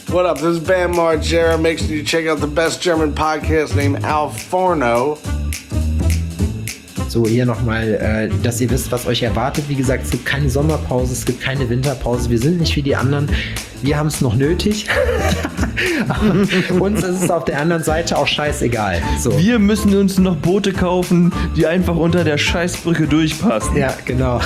What up? This is Bam Margera. Make sure you check out the best German podcast named Al Forno. So, hier nochmal, dass ihr wisst, was euch erwartet. Wie gesagt, es gibt keine Sommerpause, es gibt keine Winterpause. Wir sind nicht wie die anderen. Wir haben es noch nötig. Uns ist es auf der anderen Seite auch scheißegal. So. Wir müssen uns noch Boote kaufen, die einfach unter der Scheißbrücke durchpassen. Ja, genau.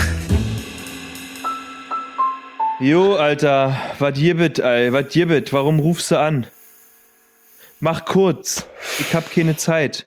Jo, Alter, was gibet, ey, was gibet? Warum rufst du an? Mach kurz, ich hab keine Zeit.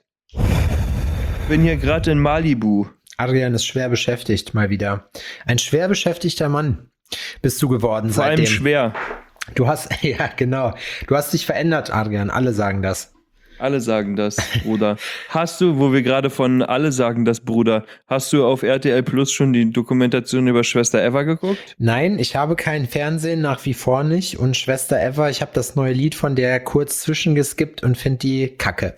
Bin hier gerade in Malibu. Adrian ist schwer beschäftigt, mal wieder. Ein schwer beschäftigter Mann bist du geworden Vor seitdem. allem schwer. Du hast, ja genau, du hast dich verändert, Adrian, alle sagen das. Alle sagen das, Bruder. Hast du, wo wir gerade von alle sagen das, Bruder, hast du auf RTL Plus schon die Dokumentation über Schwester Eva geguckt? Nein, ich habe kein Fernsehen, nach wie vor nicht. Und Schwester Eva, ich habe das neue Lied von der kurz zwischengeskippt und finde die kacke.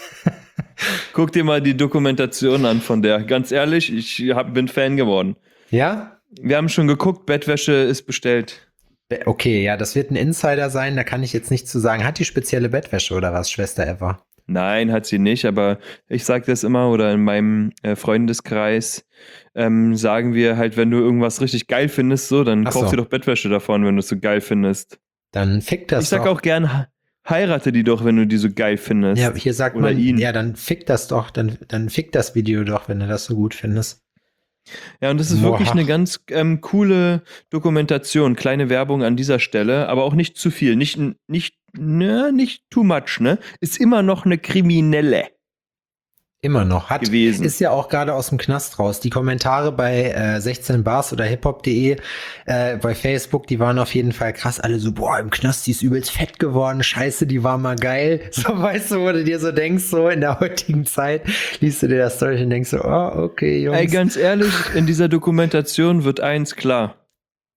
Guck dir mal die Dokumentation an von der. Ganz ehrlich, bin Fan geworden. Ja? Wir haben schon geguckt, Bettwäsche ist bestellt. Okay, ja, das wird ein Insider sein, da kann ich jetzt nichts zu sagen. Hat die spezielle Bettwäsche oder was, Schwester Eva? Nein, hat sie nicht, aber ich sage das immer oder in meinem Freundeskreis sagen wir halt, wenn du irgendwas richtig geil findest, so, dann kauf dir doch Bettwäsche davon, wenn du es so geil findest. Dann fick das doch. Ich sag auch gern, heirate die doch, wenn du die so geil findest. Ja, hier sagt oder man, ihn. ja, dann fick das doch, dann fick das Video doch, wenn du das so gut findest. Ja, und das ist wirklich eine ganz coole Dokumentation. Kleine Werbung an dieser Stelle, aber auch nicht zu viel. Nicht too much, ne? Ist immer noch eine Kriminelle. Immer noch. Gewesen. Ist ja auch gerade aus dem Knast raus. Die Kommentare bei 16 Bars oder hiphop.de bei Facebook, die waren auf jeden Fall krass. Alle so, boah, im Knast, die ist übelst fett geworden. Scheiße, die war mal geil. So, weißt du, wo du dir so denkst, so in der heutigen Zeit, liest du dir das durch und denkst so, oh, okay, Jungs. Ey, ganz ehrlich, in dieser Dokumentation wird eins klar.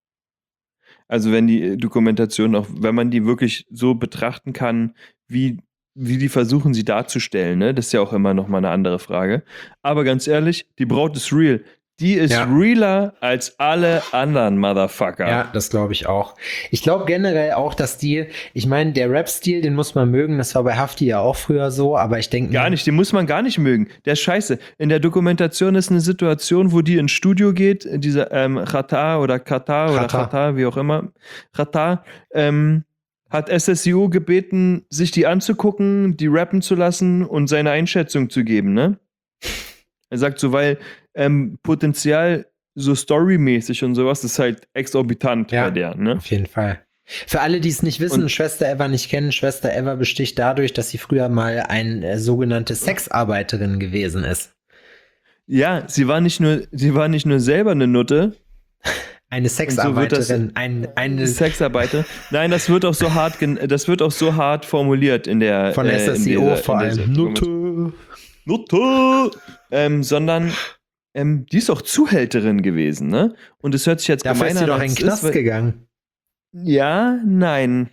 Also wenn die Dokumentation auch, wenn man die wirklich so betrachten kann, wie die versuchen, sie darzustellen, ne? Das ist ja auch immer noch mal eine andere Frage. Aber ganz ehrlich, die Braut ist real. Die ist realer als alle anderen Motherfucker. Ja, das glaube ich auch. Ich glaube generell auch, dass ich meine, der Rap-Stil, den muss man mögen. Das war bei Hafti ja auch früher so, aber ich denke... Gar nicht, den muss man gar nicht mögen. Der ist scheiße. In der Dokumentation ist eine Situation, wo die ins Studio geht, dieser Qatar, wie auch immer, Qatar, hat SSIO gebeten, sich die anzugucken, die rappen zu lassen und seine Einschätzung zu geben, ne? Er sagt so, weil Potenzial so storymäßig und sowas ist halt exorbitant bei der, ne? Auf jeden Fall. Für alle, die es nicht wissen und Schwester Eva nicht kennen, Schwester Eva besticht dadurch, dass sie früher mal eine sogenannte Sexarbeiterin gewesen ist. Ja, sie war nicht nur selber eine Nutte. Eine Sexarbeiterin, eine Sexarbeiter. Nein, das wird auch so hart formuliert in der von SSIO vor allem. Nutte. Sondern die ist auch Zuhälterin gewesen, ne? Und es hört sich jetzt gemein an. Dafür ist sie doch in den Knast gegangen. Ja, nein.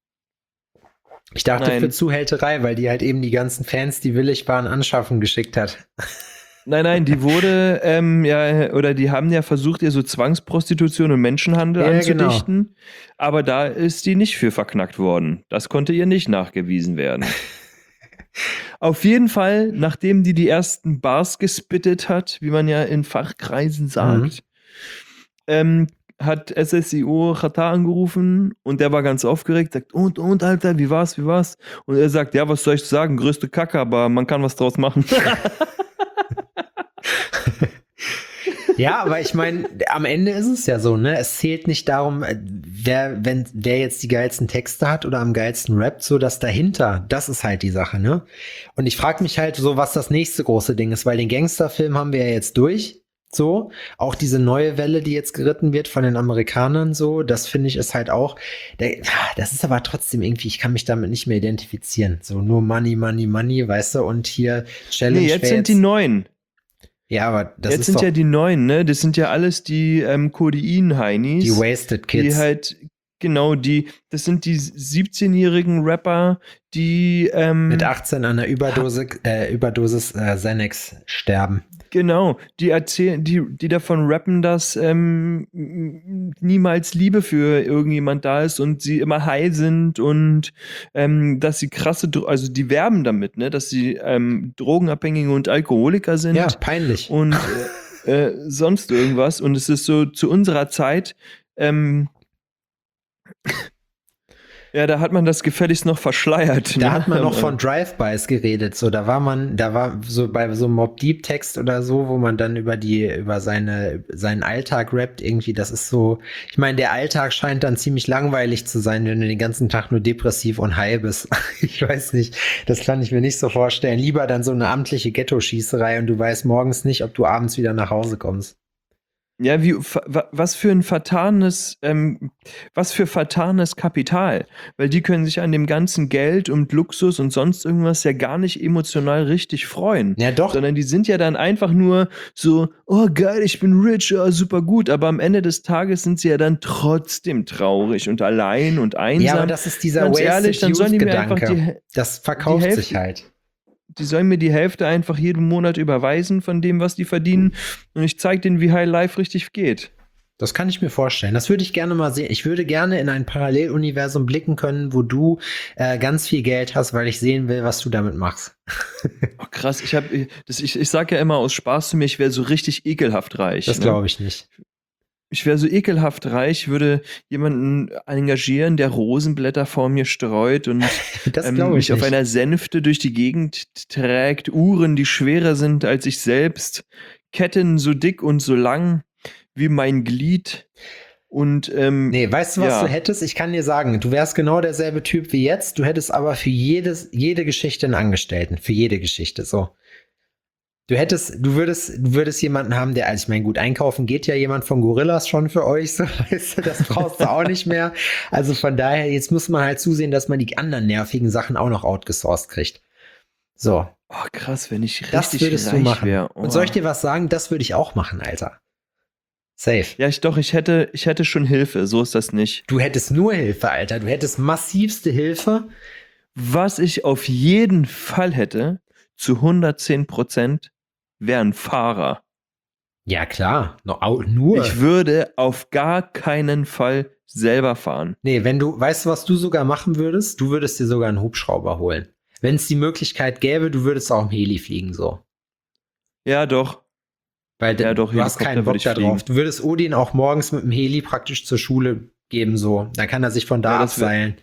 Ich dachte für Zuhälterei, weil die halt eben die ganzen Fans, die willig waren, anschaffen geschickt hat. Nein, die wurde, die haben ja versucht, ihr so Zwangsprostitution und Menschenhandel anzudichten, genau. Aber da ist die nicht für verknackt worden. Das konnte ihr nicht nachgewiesen werden. Auf jeden Fall, nachdem die ersten Bars gespittet hat, wie man ja in Fachkreisen sagt, hat SSIO Qatar angerufen und der war ganz aufgeregt, sagt, und Alter, wie war's? Und er sagt, ja, was soll ich sagen, größte Kacke, aber man kann was draus machen. Ja, aber ich meine, am Ende ist es ja so, ne? Es zählt nicht darum, wer jetzt die geilsten Texte hat oder am geilsten rappt, so das dahinter, das ist halt die Sache, ne? Und ich frage mich halt so, was das nächste große Ding ist, weil den Gangsterfilm haben wir ja jetzt durch, so. Auch diese neue Welle, die jetzt geritten wird von den Amerikanern, so, das finde ich ist halt auch, das ist aber trotzdem irgendwie, ich kann mich damit nicht mehr identifizieren. So nur Money, weißt du, und hier Challenge. Nee, jetzt sind die Neuen. Ja, aber das jetzt ist sind doch ja die Neuen, ne? Das sind ja alles die Codein-Heinis. Die Wasted Kids. Die halt, genau, das sind die 17-jährigen Rapper, die mit 18 an einer Überdosis Xanax sterben. Genau, die erzählen, die davon rappen, dass niemals Liebe für irgendjemand da ist und sie immer high sind und dass sie also die werben damit, ne, dass sie Drogenabhängige und Alkoholiker sind Ja, peinlich. und sonst irgendwas. Und es ist so zu unserer Zeit, ja, da hat man das gefälligst noch verschleiert. Da ne? hat man noch von Drive-Bys geredet, so, da war so bei so einem Mobb-Deep-Text oder so, wo man dann über seinen Alltag rappt irgendwie, das ist so, ich meine, der Alltag scheint dann ziemlich langweilig zu sein, wenn du den ganzen Tag nur depressiv und high bist. Ich weiß nicht, das kann ich mir nicht so vorstellen. Lieber dann so eine amtliche Ghetto-Schießerei und du weißt morgens nicht, ob du abends wieder nach Hause kommst. Ja, was für vertanes Kapital. Weil die können sich an dem ganzen Geld und Luxus und sonst irgendwas ja gar nicht emotional richtig freuen. Ja, doch. Sondern die sind ja dann einfach nur so, oh geil, ich bin rich, oh, super gut. Aber am Ende des Tages sind sie ja dann trotzdem traurig und allein und einsam. Ja, aber das ist dieser Ganz ehrlich, dann sollen die mir Wasted einfach Youth-Gedanke. Das verkauft die sich halt. Die sollen mir die Hälfte einfach jeden Monat überweisen von dem, was die verdienen. Und ich zeige denen, wie High Life richtig geht. Das kann ich mir vorstellen. Das würde ich gerne mal sehen. Ich würde gerne in ein Paralleluniversum blicken können, wo du ganz viel Geld hast, weil ich sehen will, was du damit machst. Oh, krass, ich sag ja immer aus Spaß zu mir, ich wäre so richtig ekelhaft reich. Das glaube ich nicht. Ich wäre so ekelhaft reich, würde jemanden engagieren, der Rosenblätter vor mir streut und Das glaube ich mich auf nicht. einer Sänfte durch die Gegend trägt, Uhren, die schwerer sind als ich selbst, Ketten so dick und so lang wie mein Glied. Und Nee, weißt du, was ja. du hättest? Ich kann dir sagen, du wärst genau derselbe Typ wie jetzt. Du hättest aber für jede Geschichte einen Angestellten. Für jede Geschichte, so. Du würdest jemanden haben, also ich meine, gut, einkaufen geht ja jemand von Gorillas schon für euch, so, weißt du, das brauchst du auch nicht mehr. Also von daher, jetzt muss man halt zusehen, dass man die anderen nervigen Sachen auch noch outgesourced kriegt. So. Oh, krass, wenn ich Das richtig würdest du reich machen. wäre. Oh. Und soll ich dir was sagen? Das würde ich auch machen, Alter. Safe. Ja, ich hätte schon Hilfe, so ist das nicht. Du hättest nur Hilfe, Alter. Du hättest massivste Hilfe. Was ich auf jeden Fall hätte, zu 110%, wäre ein Fahrer. Ja, klar. Nur. Ich würde auf gar keinen Fall selber fahren. Nee, weißt du, was du sogar machen würdest? Du würdest dir sogar einen Hubschrauber holen. Wenn es die Möglichkeit gäbe, du würdest auch im Heli fliegen, so. Ja, doch. Weil Ja, doch, du hast Helikopter keinen würde Bock ich da drauf. fliegen. Du würdest Odin auch morgens mit dem Heli praktisch zur Schule geben, so. Dann kann er sich von da Ja, das wär- abseilen.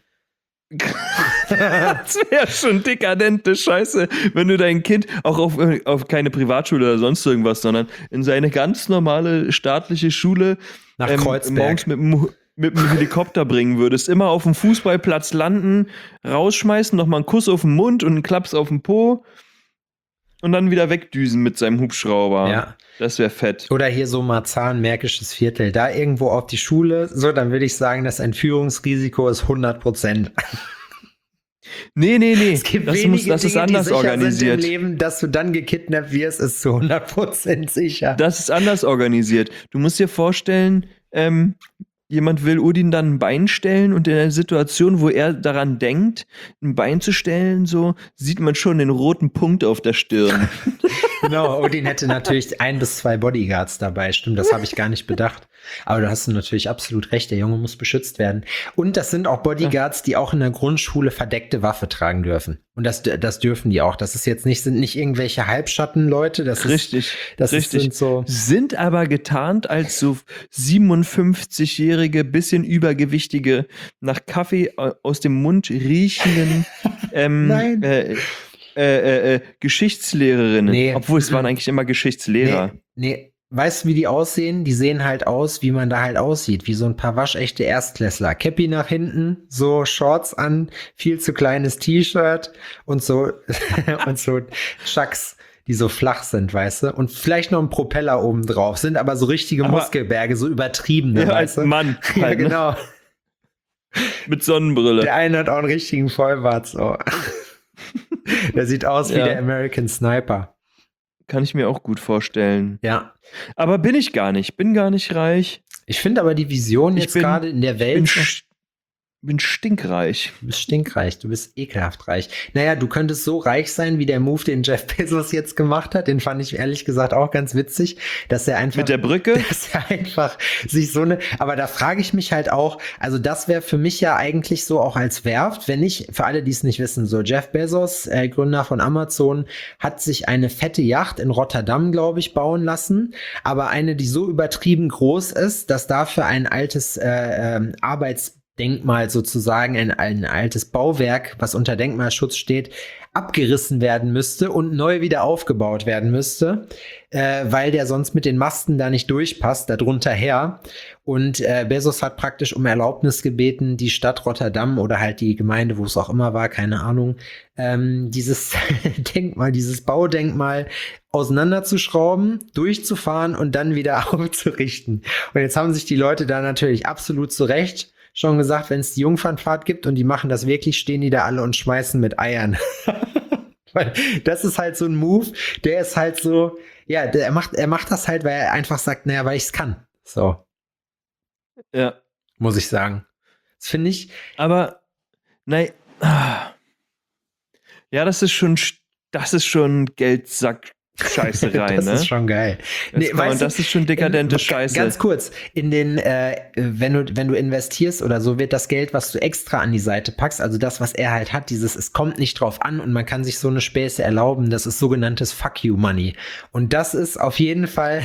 Das wäre schon dekadente Scheiße, wenn du dein Kind auch auf keine Privatschule oder sonst irgendwas, sondern in seine ganz normale staatliche Schule Nach morgens Kreuzberg. mit dem Helikopter bringen würdest. Immer auf dem Fußballplatz landen, rausschmeißen, nochmal einen Kuss auf den Mund und einen Klaps auf den Po und dann wieder wegdüsen mit seinem Hubschrauber. Ja. Das wäre fett. Oder hier so Marzahn, Märkisches Viertel. Da irgendwo auf die Schule. So, dann würde ich sagen, das Entführungsrisiko ist 100%. Nee. Es gibt wenige das ist Dinge, anders die sicher organisiert. sind im Leben, dass du dann gekidnappt wirst, ist zu 100% sicher. Das ist anders organisiert. Du musst dir vorstellen, jemand will Odin dann ein Bein stellen und in einer Situation, wo er daran denkt, ein Bein zu stellen, so sieht man schon den roten Punkt auf der Stirn. Genau, Odin hätte natürlich 1 bis 2 Bodyguards dabei. Stimmt, das habe ich gar nicht bedacht. Aber da hast du natürlich absolut recht, der Junge muss beschützt werden. Und das sind auch Bodyguards, die auch in der Grundschule verdeckte Waffe tragen dürfen. Und das dürfen die auch. Das ist jetzt sind nicht irgendwelche Halbschattenleute. Das Richtig, ist, richtig. Sind so. Sind aber getarnt als so 57-jährige, bisschen übergewichtige, nach Kaffee aus dem Mund riechenden Nein. Geschichtslehrerinnen. Nee. Obwohl es waren eigentlich immer Geschichtslehrer. Nee. Weißt du, wie die aussehen? Die sehen halt aus, wie man da halt aussieht. Wie so ein paar waschechte Erstklässler. Käppi nach hinten, so Shorts an, viel zu kleines T-Shirt und so und so Chucks, die so flach sind, weißt du? Und vielleicht noch ein Propeller oben drauf. Sind aber so richtige Muskelberge, so übertriebene, Ja, weißt als du? Mann. Ja, Halt, ne? genau. Mit Sonnenbrille. Der eine hat auch einen richtigen Vollbart, so. Der sieht aus wie Ja. der American Sniper. Kann ich mir auch gut vorstellen. Ja. Aber bin ich gar nicht. Bin gar nicht reich. Ich finde aber die Vision Ich jetzt bin- gerade in der Bin Welt. sch- bin stinkreich. Du bist stinkreich, du bist ekelhaft reich. Naja, du könntest so reich sein, wie der Move, den Jeff Bezos jetzt gemacht hat. Den fand ich ehrlich gesagt auch ganz witzig, dass er einfach... Mit der Brücke? Dass er einfach sich so eine... Aber da frage ich mich halt auch, also das wäre für mich ja eigentlich so auch als Werft, wenn ich, für alle, die es nicht wissen, so Jeff Bezos, Gründer von Amazon, hat sich eine fette Yacht in Rotterdam, glaube ich, bauen lassen, aber eine, die so übertrieben groß ist, dass dafür ein altes Arbeitsdenkmal sozusagen, ein altes Bauwerk, was unter Denkmalschutz steht, abgerissen werden müsste und neu wieder aufgebaut werden müsste, weil der sonst mit den Masten da nicht durchpasst, da drunter her. Und Bezos hat praktisch um Erlaubnis gebeten, die Stadt Rotterdam oder halt die Gemeinde, wo es auch immer war, keine Ahnung, dieses Denkmal, dieses Baudenkmal auseinanderzuschrauben, durchzufahren und dann wieder aufzurichten. Und jetzt haben sich die Leute da natürlich absolut zu Recht schon gesagt, wenn es die Jungfernfahrt gibt und die machen das wirklich, stehen die da alle und schmeißen mit Eiern. Weil das ist halt so ein Move, der ist halt so, ja, er macht das halt, weil er einfach sagt, naja, weil ich es kann. So, Ja. muss ich sagen. Das finde ich, Aber, nein. Ja, das ist schon Geldsack-Scheißerei, das ne? ist schon geil. Und das ist schon dekadente Scheiße. Ganz kurz, wenn du investierst oder so, wird das Geld, was du extra an die Seite packst, also das, was er halt hat, es kommt nicht drauf an und man kann sich so eine Späße erlauben, das ist sogenanntes Fuck you Money. Und das ist auf jeden Fall,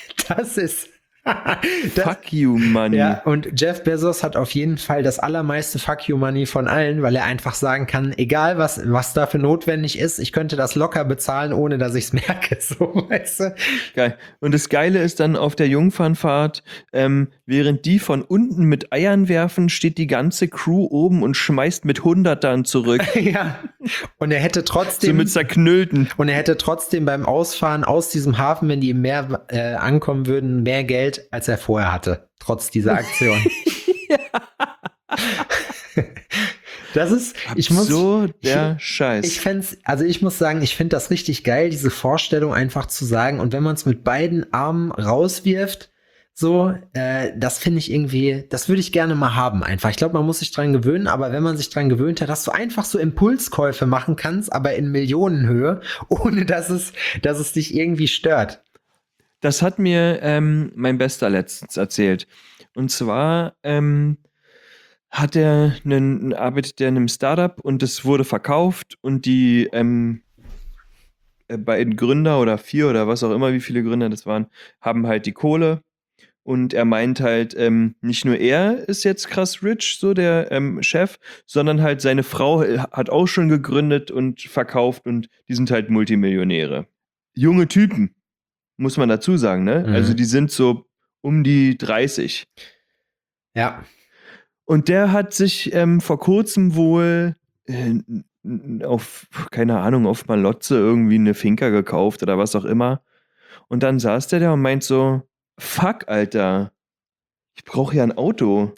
Fuck you, Money. Ja, und Jeff Bezos hat auf jeden Fall das allermeiste Fuck you Money von allen, weil er einfach sagen kann, egal was dafür notwendig ist, ich könnte das locker bezahlen, ohne dass ich es merke, so, weißt du? Geil. Und das Geile ist dann auf der Jungfernfahrt, während die von unten mit Eiern werfen, steht die ganze Crew oben und schmeißt mit Hundertern zurück. Ja. Und er hätte trotzdem So mit zerknüllten. Und er hätte trotzdem beim Ausfahren aus diesem Hafen, wenn die im Meer ankommen würden, mehr Geld, als er vorher hatte. Trotz dieser Aktion. Das ist, Scheiß. Ich muss sagen, ich finde das richtig geil, diese Vorstellung einfach zu sagen, und wenn man es mit beiden Armen rauswirft, so, das finde ich irgendwie, das würde ich gerne mal haben einfach. Ich glaube, man muss sich dran gewöhnen, aber wenn man sich dran gewöhnt hat, dass du einfach so Impulskäufe machen kannst, aber in Millionenhöhe, ohne dass es dich irgendwie stört. Das hat mir mein Bester letztens erzählt. Und zwar arbeitet er in einem Startup und es wurde verkauft und die beiden Gründer oder 4 oder was auch immer, wie viele Gründer das waren, haben halt die Kohle. Und er meint halt, nicht nur er ist jetzt krass rich, so der Chef, sondern halt seine Frau hat auch schon gegründet und verkauft und die sind halt Multimillionäre. Junge Typen, muss man dazu sagen, ne? Mhm. Also die sind so um die 30. Ja. Und der hat sich vor kurzem wohl auf, keine Ahnung, auf Malotze irgendwie eine Finca gekauft oder was auch immer. Und dann saß der da und meint so, fuck, Alter, ich brauche ja ein Auto.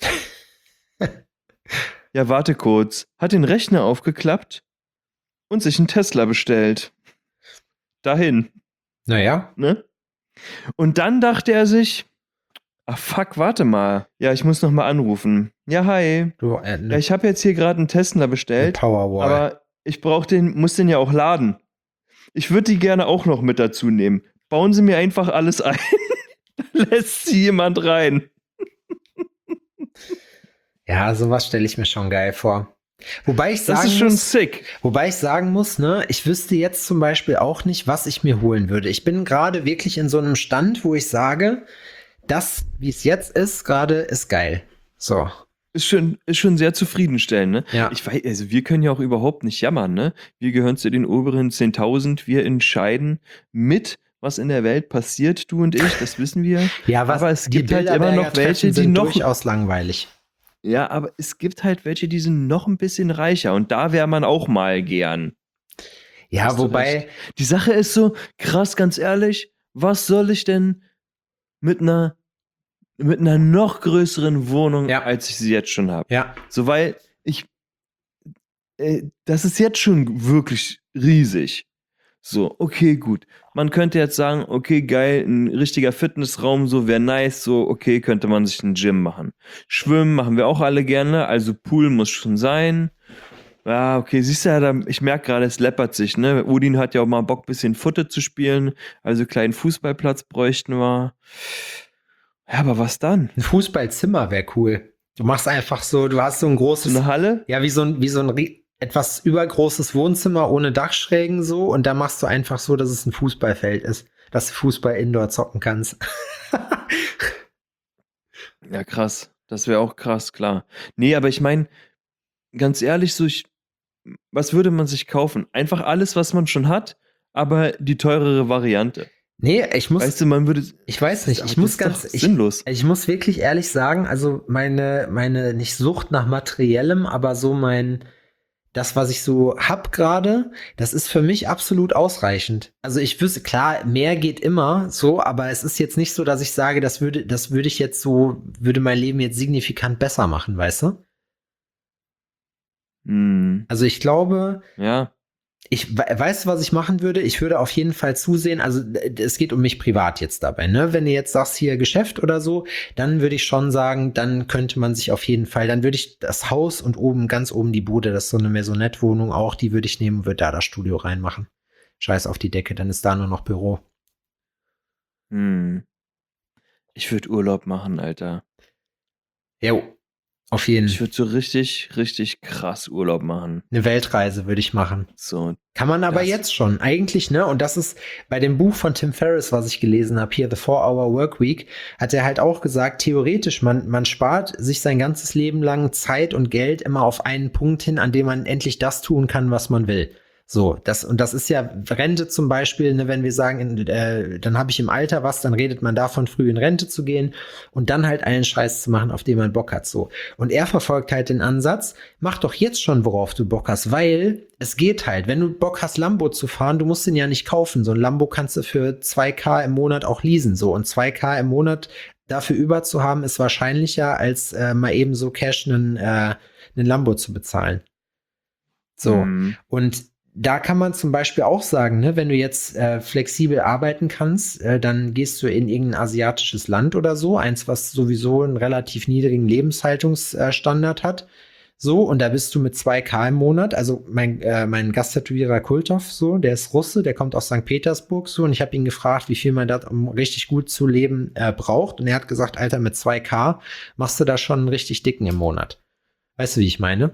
Ja, warte kurz. Hat den Rechner aufgeklappt und sich einen Tesla bestellt. Dahin. Naja. Ne? Und dann dachte er sich, ach fuck, warte mal. Ja, ich muss noch mal anrufen. Ja, hi. Ja, ich habe jetzt hier gerade einen Tesla bestellt, Powerwall. aber ich muss den ja auch laden. Ich würde die gerne auch noch mit dazu nehmen. Bauen Sie mir einfach alles ein. Lässt sie jemand rein. Ja, sowas stelle ich mir schon geil vor. Wobei ich Das ist schon sick. Wobei ich sagen muss, ne, ich wüsste jetzt zum Beispiel auch nicht, was ich mir holen würde. Ich bin gerade wirklich in so einem Stand, wo ich sage, das, wie es jetzt ist, gerade ist geil. So. Ist schon sehr zufriedenstellend, ne? Ja. Ich weiß, also wir können ja auch überhaupt nicht jammern, ne? Wir gehören zu den oberen 10.000. Wir entscheiden mit, was in der Welt passiert, du und ich, das wissen wir. Ja, aber es gibt halt immer noch welche, die noch durchaus langweilig. Ja, aber es gibt halt welche, die sind noch ein bisschen reicher und da wäre man auch mal gern. Ja, wobei die Sache ist so, krass, ganz ehrlich, was soll ich denn mit einer noch größeren Wohnung, als ich sie jetzt schon habe? Ja. So, weil das ist jetzt schon wirklich riesig. So, okay, gut. Man könnte jetzt sagen, okay, geil, ein richtiger Fitnessraum, so wäre nice, so, okay, könnte man sich ein Gym machen. Schwimmen machen wir auch alle gerne, also Pool muss schon sein. Ja, okay, siehst du ja, ich merke gerade, es läppert sich, ne? Udin hat ja auch mal Bock, bisschen Futte zu spielen, also kleinen Fußballplatz bräuchten wir. Ja, aber was dann? Ein Fußballzimmer wäre cool. Du machst einfach so, du hast so ein So großes, eine Halle? ja, wie so ein etwas übergroßes Wohnzimmer ohne Dachschrägen so und da machst du einfach so, dass es ein Fußballfeld ist, dass du Fußball indoor zocken kannst. Ja, krass. Das wäre auch krass, klar. Nee, aber ich meine, ganz ehrlich, was würde man sich kaufen? Einfach alles, was man schon hat, aber die teurere Variante. Nee, ich weiß nicht, aber das ist doch sinnlos. ich muss wirklich ehrlich sagen, also meine nicht Sucht nach Materiellem, aber so das, was ich so hab gerade, das ist für mich absolut ausreichend. Also ich wüsste, klar, mehr geht immer so, aber es ist jetzt nicht so, dass ich sage, würde mein Leben jetzt signifikant besser machen, weißt du? Also ich glaube, Ja. weißt du, was ich machen würde? Ich würde auf jeden Fall zusehen, also es geht um mich privat jetzt dabei, ne? Wenn du jetzt sagst, hier Geschäft oder so, dann würde ich schon sagen, dann könnte man sich auf jeden Fall, dann würde ich das Haus und ganz oben die Bude, das ist so eine Maisonette-Wohnung auch, die würde ich nehmen und würde da das Studio reinmachen. Scheiß auf die Decke, dann ist da nur noch Büro. Ich würde Urlaub machen, Alter. Jo, auf jeden Ich würde so richtig, richtig krass Urlaub machen. Eine Weltreise würde ich machen. So. Kann man aber jetzt schon, eigentlich, ne? Und das ist bei dem Buch von Tim Ferriss, was ich gelesen habe, hier The 4-Hour Workweek, hat er halt auch gesagt, theoretisch, man spart sich sein ganzes Leben lang Zeit und Geld immer auf einen Punkt hin, an dem man endlich das tun kann, was man will. So, das ist ja Rente zum Beispiel, ne, wenn wir sagen, dann habe ich im Alter was, dann redet man davon, früh in Rente zu gehen und dann halt einen Scheiß zu machen, auf den man Bock hat, so. Und er verfolgt halt den Ansatz, mach doch jetzt schon, worauf du Bock hast, weil es geht halt, wenn du Bock hast, Lambo zu fahren, du musst den ja nicht kaufen, so ein Lambo kannst du für 2.000 im Monat auch leasen, so, und 2.000 im Monat dafür über zu haben, ist wahrscheinlicher, als mal eben so Cash einen Lambo zu bezahlen. So, und da kann man zum Beispiel auch sagen, ne, wenn du jetzt flexibel arbeiten kannst, dann gehst du in irgendein asiatisches Land oder so, eins, was sowieso einen relativ niedrigen Lebenshaltungsstandard hat. So, und da bist du mit 2.000 im Monat. Also mein Gasttätowierer Kultov, so, der ist Russe, der kommt aus St. Petersburg, so, und ich habe ihn gefragt, wie viel man da, um richtig gut zu leben, braucht. Und er hat gesagt, Alter, mit 2.000 machst du da schon einen richtig dicken im Monat. Weißt du, wie ich meine?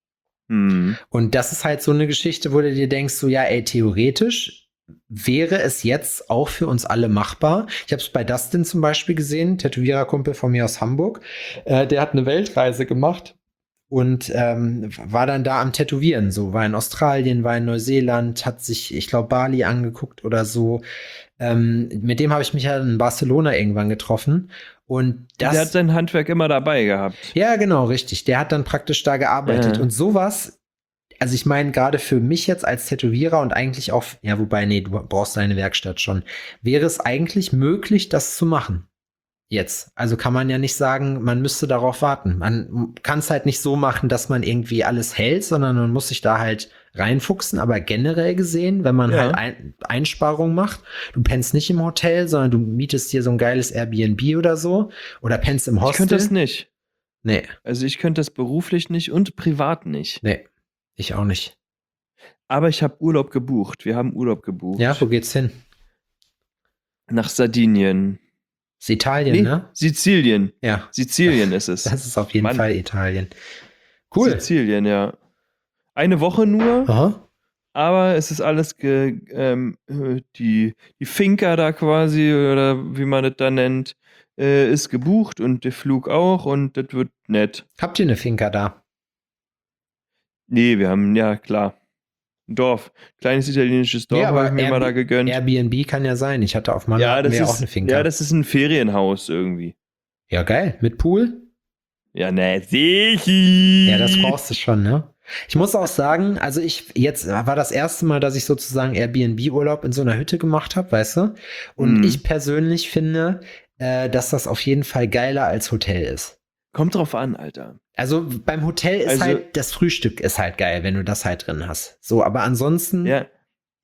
Und das ist halt so eine Geschichte, wo du dir denkst, so ja, ey, theoretisch wäre es jetzt auch für uns alle machbar. Ich habe es bei Dustin zum Beispiel gesehen, Tätowiererkumpel von mir aus Hamburg. Der hat eine Weltreise gemacht und war dann da am Tätowieren. So, war in Australien, war in Neuseeland, hat sich, ich glaube, Bali angeguckt oder so. Mit dem habe ich mich ja in Barcelona irgendwann getroffen. Und der hat sein Handwerk immer dabei gehabt. Ja, genau, richtig. Der hat dann praktisch da gearbeitet. Und sowas, also ich meine, gerade für mich jetzt als Tätowierer und eigentlich auch, ja, wobei, nee, du brauchst deine Werkstatt schon, wäre es eigentlich möglich, das zu machen. Jetzt. Also kann man ja nicht sagen, man müsste darauf warten. Man kann es halt nicht so machen, dass man irgendwie alles hält, sondern man muss sich da halt reinfuchsen. Aber generell gesehen, wenn man halt Einsparungen macht, du pennst nicht im Hotel, sondern du mietest dir so ein geiles Airbnb oder so oder pennst im Hostel. Ich könnte das nicht. Nee. Also ich könnte das beruflich nicht und privat nicht. Nee, ich auch nicht. Aber ich habe Urlaub gebucht. Wir haben Urlaub gebucht. Ja, wo geht's hin? Nach Sardinien. Ist Italien, ne? Sizilien. Ja. Sizilien ist es. Das ist auf jeden Fall Italien. Cool. Sizilien, ja. Eine Woche nur. Aha. Aber es ist alles die Finca da quasi, oder wie man das da nennt, ist gebucht und der Flug auch und das wird nett. Habt ihr eine Finca da? Nee, wir haben, ja klar, ein Dorf. Kleines italienisches Dorf, aber habe ich mir mal da gegönnt. Airbnb kann ja sein. Ich hatte auf Malle auch eine Finca. Ja, das ist ein Ferienhaus irgendwie. Ja, geil. Mit Pool? Ja, ne, sicher. Ja, das brauchst du schon, ne? Ich muss auch sagen, also jetzt war das erste Mal, dass ich sozusagen Airbnb-Urlaub in so einer Hütte gemacht habe, weißt du? Und ich persönlich finde, dass das auf jeden Fall geiler als Hotel ist. Kommt drauf an, Alter. Also beim Hotel ist halt, das Frühstück ist halt geil, wenn du das halt drin hast. So, aber ansonsten. Ja,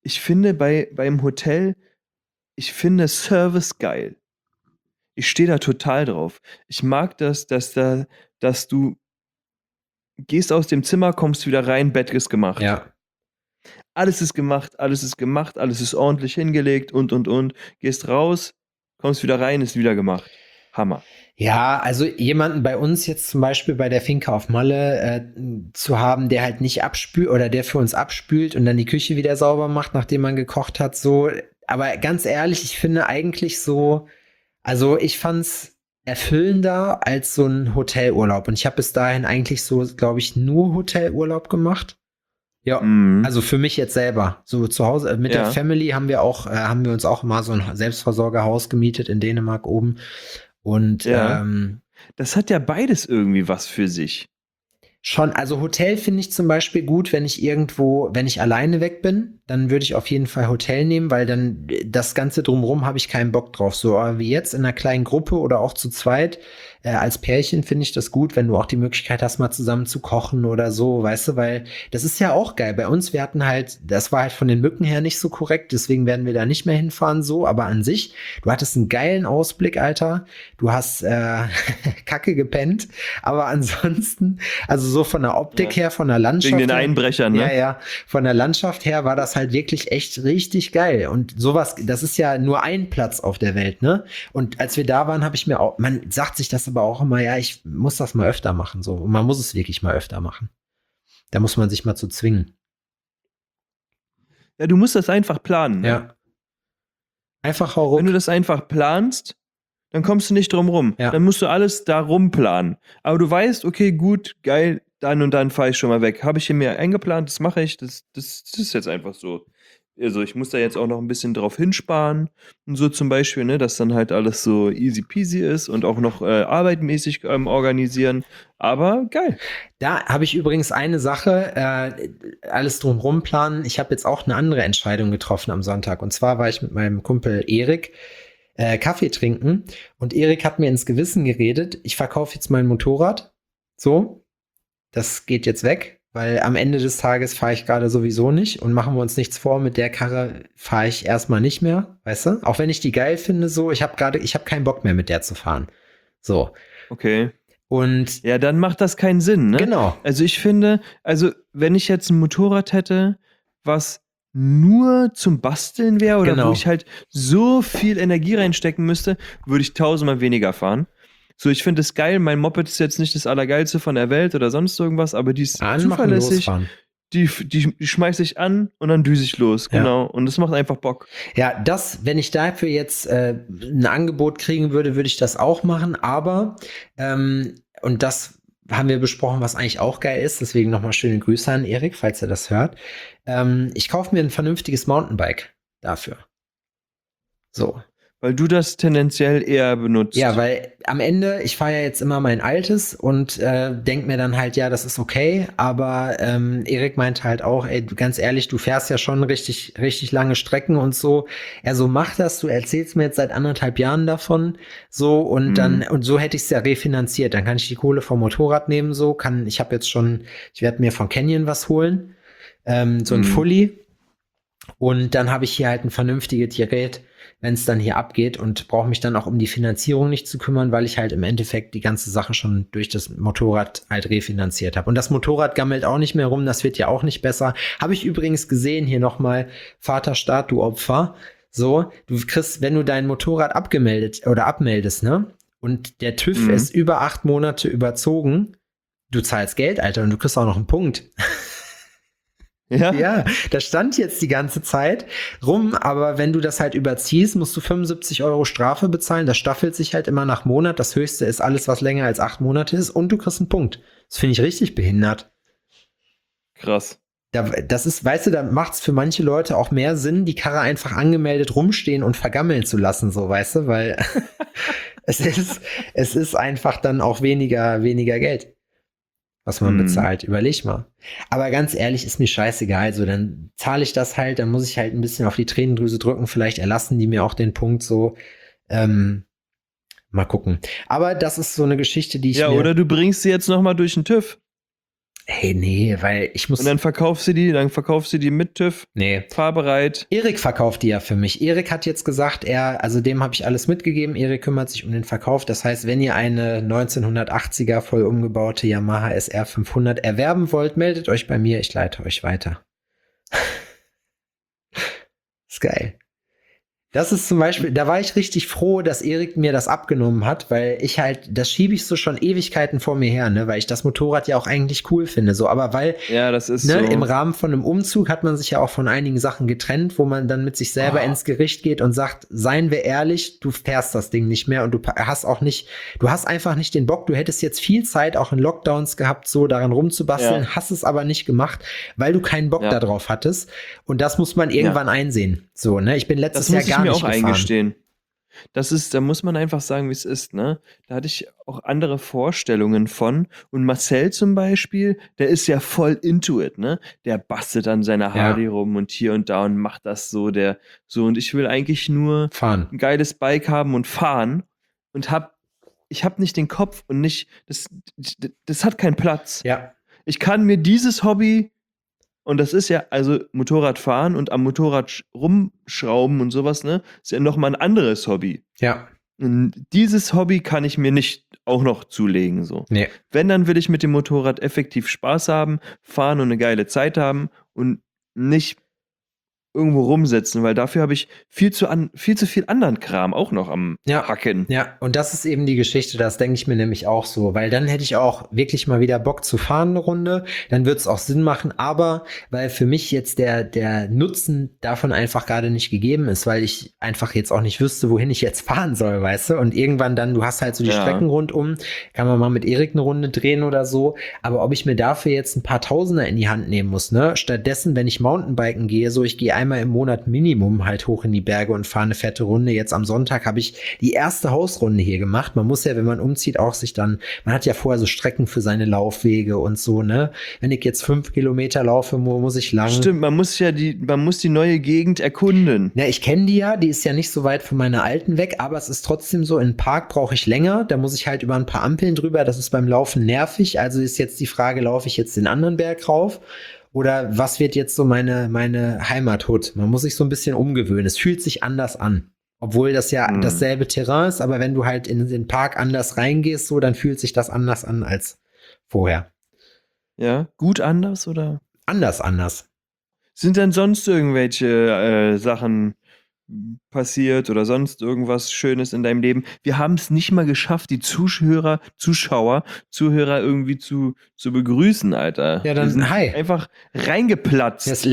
ich finde beim Hotel, ich finde Service geil. Ich stehe da total drauf. Ich mag das, dass du gehst aus dem Zimmer, kommst wieder rein, Bett ist gemacht. Ja. Alles ist gemacht, alles ist ordentlich hingelegt und. Gehst raus, kommst wieder rein, ist wieder gemacht. Hammer. Ja, also jemanden bei uns jetzt zum Beispiel bei der Finca auf Malle zu haben, der halt nicht abspült oder der für uns abspült und dann die Küche wieder sauber macht, nachdem man gekocht hat, so. Aber ganz ehrlich, ich finde eigentlich so, also ich fand's erfüllender als so ein Hotelurlaub. Und ich habe bis dahin eigentlich so, glaube ich, nur Hotelurlaub gemacht. Ja, also für mich jetzt selber. So zu Hause mit der Family haben wir uns auch mal so ein Selbstversorgerhaus gemietet in Dänemark oben. Und das hat ja beides irgendwie was für sich. Schon, also Hotel finde ich zum Beispiel gut, wenn ich alleine weg bin, dann würde ich auf jeden Fall Hotel nehmen, weil dann das Ganze drumherum habe ich keinen Bock drauf. So wie jetzt in einer kleinen Gruppe oder auch zu zweit, als Pärchen finde ich das gut, wenn du auch die Möglichkeit hast, mal zusammen zu kochen oder so, weißt du, weil das ist ja auch geil. Bei uns, das war halt von den Mücken her nicht so korrekt, deswegen werden wir da nicht mehr hinfahren so, aber an sich, du hattest einen geilen Ausblick, Alter. Du hast Kacke gepennt, aber ansonsten, also so von der Optik her, von der Landschaft wegen den Einbrechern, ne? Ja, von der Landschaft her war das halt wirklich echt richtig geil. Und sowas, das ist ja nur ein Platz auf der Welt, ne? Und als wir da waren, habe ich mir auch, man sagt sich das aber auch immer, ja, ich muss das mal öfter machen, so. Und man muss es wirklich mal öfter machen. Da muss man sich mal zu zwingen. Ja, du musst das einfach planen. Ne? Ja. Einfach hau ruck. Wenn du das einfach planst, dann kommst du nicht drum rum. Ja. Dann musst du alles da rumplanen. Aber du weißt, okay, gut, geil, dann und dann fahre ich schon mal weg. Habe ich hier mir eingeplant, das mache ich, das ist jetzt einfach so. Also ich muss da jetzt auch noch ein bisschen drauf hinsparen und so zum Beispiel, ne, dass dann halt alles so easy peasy ist und auch noch arbeitmäßig organisieren. Aber geil. Da habe ich übrigens eine Sache, alles drumherum planen. Ich habe jetzt auch eine andere Entscheidung getroffen am Sonntag. Und zwar war ich mit meinem Kumpel Erik Kaffee trinken und Erik hat mir ins Gewissen geredet, ich verkaufe jetzt mein Motorrad. So, das geht jetzt weg, weil am Ende des Tages fahre ich gerade sowieso nicht und machen wir uns nichts vor, mit der Karre fahre ich erstmal nicht mehr, weißt du? Auch wenn ich die geil finde, so, ich habe keinen Bock mehr mit der zu fahren. So. Okay. Und ja, dann macht das keinen Sinn, ne? Genau. Also ich finde, wenn ich jetzt ein Motorrad hätte, was nur zum Basteln wäre oder wo ich halt so viel Energie reinstecken müsste, würde ich 1000-mal weniger fahren. So, ich finde es geil, mein Moped ist jetzt nicht das Allergeilste von der Welt oder sonst irgendwas, aber die ist zuverlässig. Die schmeiße ich an und dann düse ich los, genau. Und das macht einfach Bock. Ja, wenn ich dafür jetzt ein Angebot kriegen würde, würde ich das auch machen, aber und das haben wir besprochen, was eigentlich auch geil ist, deswegen nochmal schöne Grüße an Erik, falls er das hört. Ich kaufe mir ein vernünftiges Mountainbike dafür. So. Weil du das tendenziell eher benutzt. Ja, weil am Ende, ich fahre ja jetzt immer mein altes und denk mir dann halt, ja, das ist okay, aber Erik meinte halt auch, ey, ganz ehrlich, du fährst ja schon richtig, richtig lange Strecken und so. Er so, mach das, du erzählst mir jetzt seit 1,5 Jahren davon, so, und und so hätte ich es ja refinanziert. Dann kann ich die Kohle vom Motorrad nehmen, so, ich werde mir von Canyon was holen, so ein Fully, und dann habe ich hier halt ein vernünftiges Gerät, wenn es dann hier abgeht, und brauche mich dann auch um die Finanzierung nicht zu kümmern, weil ich halt im Endeffekt die ganze Sache schon durch das Motorrad halt refinanziert habe. Und das Motorrad gammelt auch nicht mehr rum, das wird ja auch nicht besser. Habe ich übrigens gesehen, hier nochmal, Vaterstaat, du Opfer. So, du kriegst, wenn du dein Motorrad abmeldest, ne? Und der TÜV ist über 8 Monate überzogen, du zahlst Geld, Alter, und du kriegst auch noch einen Punkt. Ja, das stand jetzt die ganze Zeit rum, aber wenn du das halt überziehst, musst du 75 € Strafe bezahlen. Das staffelt sich halt immer nach Monat. Das höchste ist alles, was länger als 8 Monate ist, und du kriegst einen Punkt. Das finde ich richtig behindert. Krass. Das ist, weißt du, da macht es für manche Leute auch mehr Sinn, die Karre einfach angemeldet rumstehen und vergammeln zu lassen, so, weißt du, weil es ist einfach dann auch weniger Geld, was man bezahlt. Überleg mal. Aber ganz ehrlich, ist mir scheißegal. Also dann zahle ich das halt, dann muss ich halt ein bisschen auf die Tränendrüse drücken. Vielleicht erlassen die mir auch den Punkt so. Mal gucken. Aber das ist so eine Geschichte, die ich oder du bringst sie jetzt noch mal durch den TÜV. Hey, nee, weil ich muss. Und dann verkaufst du die mit TÜV, Nee. fahrbereit. Erik verkauft die ja für mich. Erik hat jetzt gesagt, also dem habe ich alles mitgegeben. Erik kümmert sich um den Verkauf. Das heißt, wenn ihr eine 1980er voll umgebaute Yamaha SR 500 erwerben wollt, meldet euch bei mir. Ich leite euch weiter. Ist geil. Das ist zum Beispiel, da war ich richtig froh, dass Erik mir das abgenommen hat, weil ich halt, das schiebe ich so schon Ewigkeiten vor mir her, ne, weil ich das Motorrad ja auch eigentlich cool finde, so, aber weil, Ja, das ist ne, so. im Rahmen von einem Umzug hat man sich ja auch von einigen Sachen getrennt, wo man dann mit sich selber ins Gericht geht und sagt, seien wir ehrlich, du fährst das Ding nicht mehr und du hast einfach nicht den Bock, du hättest jetzt viel Zeit auch in Lockdowns gehabt, so daran rumzubasteln, hast es aber nicht gemacht, weil du keinen Bock darauf hattest und das muss man irgendwann einsehen, so, ne, ich bin letztes Jahr gar mir nicht auch gefahren. eingestehen. Da muss man einfach sagen, wie es ist, ne? Da hatte ich auch andere Vorstellungen von. Und Marcel zum Beispiel, der ist ja voll into it, ne? Der bastelt an seiner Harley rum und hier und da und macht das so, und ich will eigentlich nur Fahren. ein geiles Bike haben und fahren und ich hab nicht den Kopf und nicht, das hat keinen Platz. Ja. Ich kann mir dieses Hobby, und das ist ja, also Motorradfahren und am Motorrad rumschrauben und sowas, ne, ist ja nochmal ein anderes Hobby. Ja. Und dieses Hobby kann ich mir nicht auch noch zulegen, so. Nee. Wenn, dann will ich mit dem Motorrad effektiv Spaß haben, fahren und eine geile Zeit haben und nicht irgendwo rumsetzen, weil dafür habe ich viel zu viel anderen Kram auch noch am Hacken. Ja, und das ist eben die Geschichte, das denke ich mir nämlich auch so, weil dann hätte ich auch wirklich mal wieder Bock zu fahren eine Runde, dann wird es auch Sinn machen, aber weil für mich jetzt der Nutzen davon einfach gerade nicht gegeben ist, weil ich einfach jetzt auch nicht wüsste, wohin ich jetzt fahren soll, weißt du, und irgendwann dann, du hast halt so die Strecken rundum, kann man mal mit Erik eine Runde drehen oder so, aber ob ich mir dafür jetzt ein paar Tausender in die Hand nehmen muss, ne, stattdessen, wenn ich Mountainbiken gehe, so ich gehe einmal im Monat Minimum halt hoch in die Berge und fahre eine fette Runde. Jetzt am Sonntag habe ich die erste Hausrunde hier gemacht. Man muss ja, wenn man umzieht, auch man hat ja vorher so Strecken für seine Laufwege und so, ne? Wenn ich jetzt 5 Kilometer laufe, muss ich lang. Stimmt, man muss die neue Gegend erkunden. Ja, ich kenne die ja, die ist ja nicht so weit von meiner alten weg, aber es ist trotzdem so, in den Park brauche ich länger, da muss ich halt über ein paar Ampeln drüber, das ist beim Laufen nervig, also ist jetzt die Frage, laufe ich jetzt den anderen Berg rauf? Oder was wird jetzt so meine Heimathut? Man muss sich so ein bisschen umgewöhnen. Es fühlt sich anders an. Obwohl das ja dasselbe Terrain ist, aber wenn du halt in den Park anders reingehst, so, dann fühlt sich das anders an als vorher. Ja, gut anders oder? Anders. Sind denn sonst irgendwelche Sachen passiert oder sonst irgendwas Schönes in deinem Leben? Wir haben es nicht mal geschafft, die Zuhörer irgendwie zu begrüßen, Alter. Ja, dann Wir sind hi. einfach reingeplatzt. Das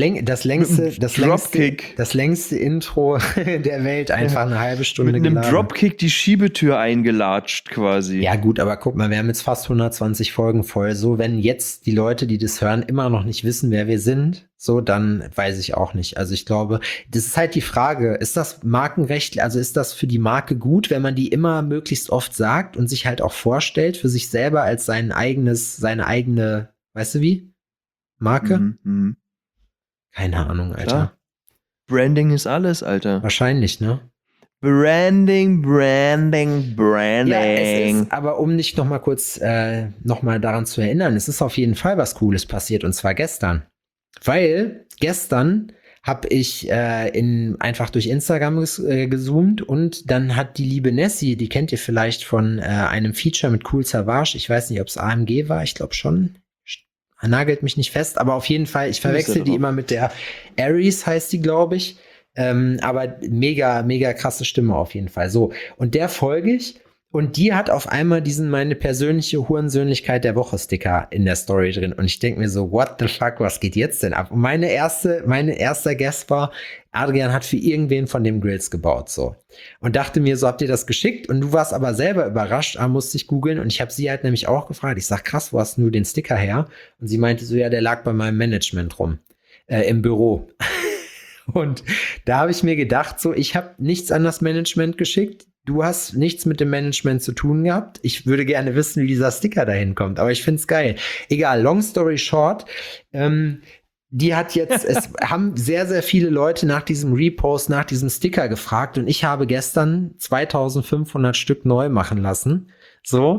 längste Intro der Welt, einfach eine halbe Stunde mit einem geladen. Dropkick die Schiebetür eingelatscht quasi. Ja gut, aber guck mal, wir haben jetzt fast 120 Folgen voll. So, wenn jetzt die Leute, die das hören, immer noch nicht wissen, wer wir sind, so, dann weiß ich auch nicht. Also ich glaube, das ist halt die Frage, ist das Markenrecht, also ist das für die Marke gut, wenn man die immer möglichst oft sagt und sich halt auch vorstellt für sich selber als seine eigene, weißt du wie? Marke? Keine Ahnung, Alter. Klar. Branding ist alles, Alter. Wahrscheinlich, ne? Branding. Ja, es ist, aber um dich noch mal kurz noch mal daran zu erinnern, es ist auf jeden Fall was Cooles passiert und zwar gestern. Weil gestern habe ich einfach durch Instagram gezoomt und dann hat die liebe Nessie, die kennt ihr vielleicht von einem Feature mit Cool Savage, ich weiß nicht, ob es AMG war, ich glaube schon, nagelt mich nicht fest, aber auf jeden Fall, ich verwechsel die immer mit der Aries, heißt die, glaube ich, aber mega, mega krasse Stimme auf jeden Fall. So, und der folge ich. Und die hat auf einmal diesen meine persönliche Hurensöhnlichkeit der Woche Sticker in der Story drin. Und ich denke mir so, what the fuck, was geht jetzt denn ab? Und mein erster Guess war, Adrian hat für irgendwen von dem Grills gebaut, so. Und dachte mir so, habt ihr das geschickt? Und du warst aber selber überrascht, musste ich googeln. Und ich habe sie halt nämlich auch gefragt. Ich sag, krass, wo hast du den Sticker her? Und sie meinte so, ja, der lag bei meinem Management rum, im Büro. Und da habe ich mir gedacht, so, ich habe nichts an das Management geschickt. Du hast nichts mit dem Management zu tun gehabt. Ich würde gerne wissen, wie dieser Sticker dahin kommt, aber ich find's geil. Egal, long story short, die hat jetzt, es haben sehr, sehr viele Leute nach diesem Repost, nach diesem Sticker gefragt und ich habe gestern 2500 Stück neu machen lassen. So.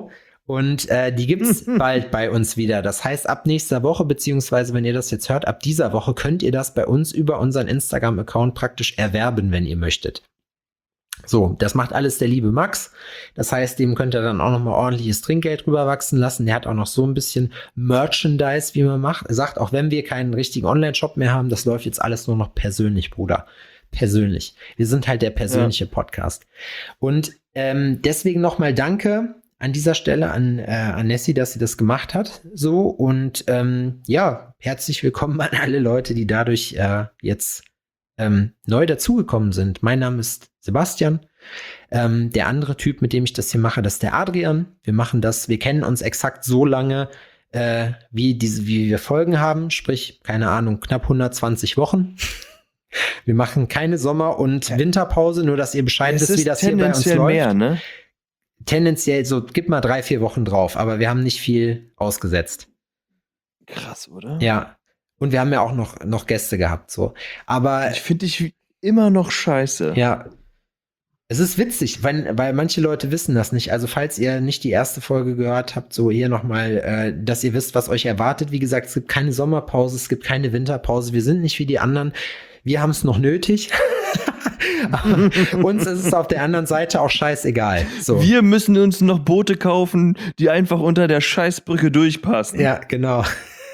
Und die gibt's bald bei uns wieder. Das heißt, ab nächster Woche, beziehungsweise wenn ihr das jetzt hört, ab dieser Woche könnt ihr das bei uns über unseren Instagram-Account praktisch erwerben, wenn ihr möchtet. So, das macht alles der liebe Max. Das heißt, dem könnt ihr dann auch nochmal ordentliches Trinkgeld rüberwachsen lassen. Der hat auch noch so ein bisschen Merchandise, wie man sagt, auch wenn wir keinen richtigen Online-Shop mehr haben, das läuft jetzt alles nur noch persönlich, Bruder. Persönlich. Wir sind halt der persönliche Podcast. Und deswegen nochmal Danke an dieser Stelle an Nessie, dass sie das gemacht hat. So, und ja, herzlich willkommen an alle Leute, die dadurch jetzt neu dazugekommen sind. Mein Name ist Sebastian. Der andere Typ, mit dem ich das hier mache, das ist der Adrian. Wir kennen uns exakt so lange, wie wir Folgen haben, sprich, keine Ahnung, knapp 120 Wochen. Wir machen keine Sommer- und Winterpause, nur dass ihr Bescheid wisst, wie das hier bei uns läuft. Mehr, ne? Tendenziell so, gib mal 3-4 Wochen drauf, aber wir haben nicht viel ausgesetzt. Krass, oder? Ja. Und wir haben ja auch noch Gäste gehabt, so. Aber ich finde dich immer noch scheiße. Ja. Es ist witzig, weil manche Leute wissen das nicht. Also falls ihr nicht die erste Folge gehört habt, so hier nochmal, dass ihr wisst, was euch erwartet. Wie gesagt, es gibt keine Sommerpause, es gibt keine Winterpause. Wir sind nicht wie die anderen. Wir haben es noch nötig. Aber uns ist es auf der anderen Seite auch scheißegal. So. Wir müssen uns noch Boote kaufen, die einfach unter der Scheißbrücke durchpassen. Ja, genau.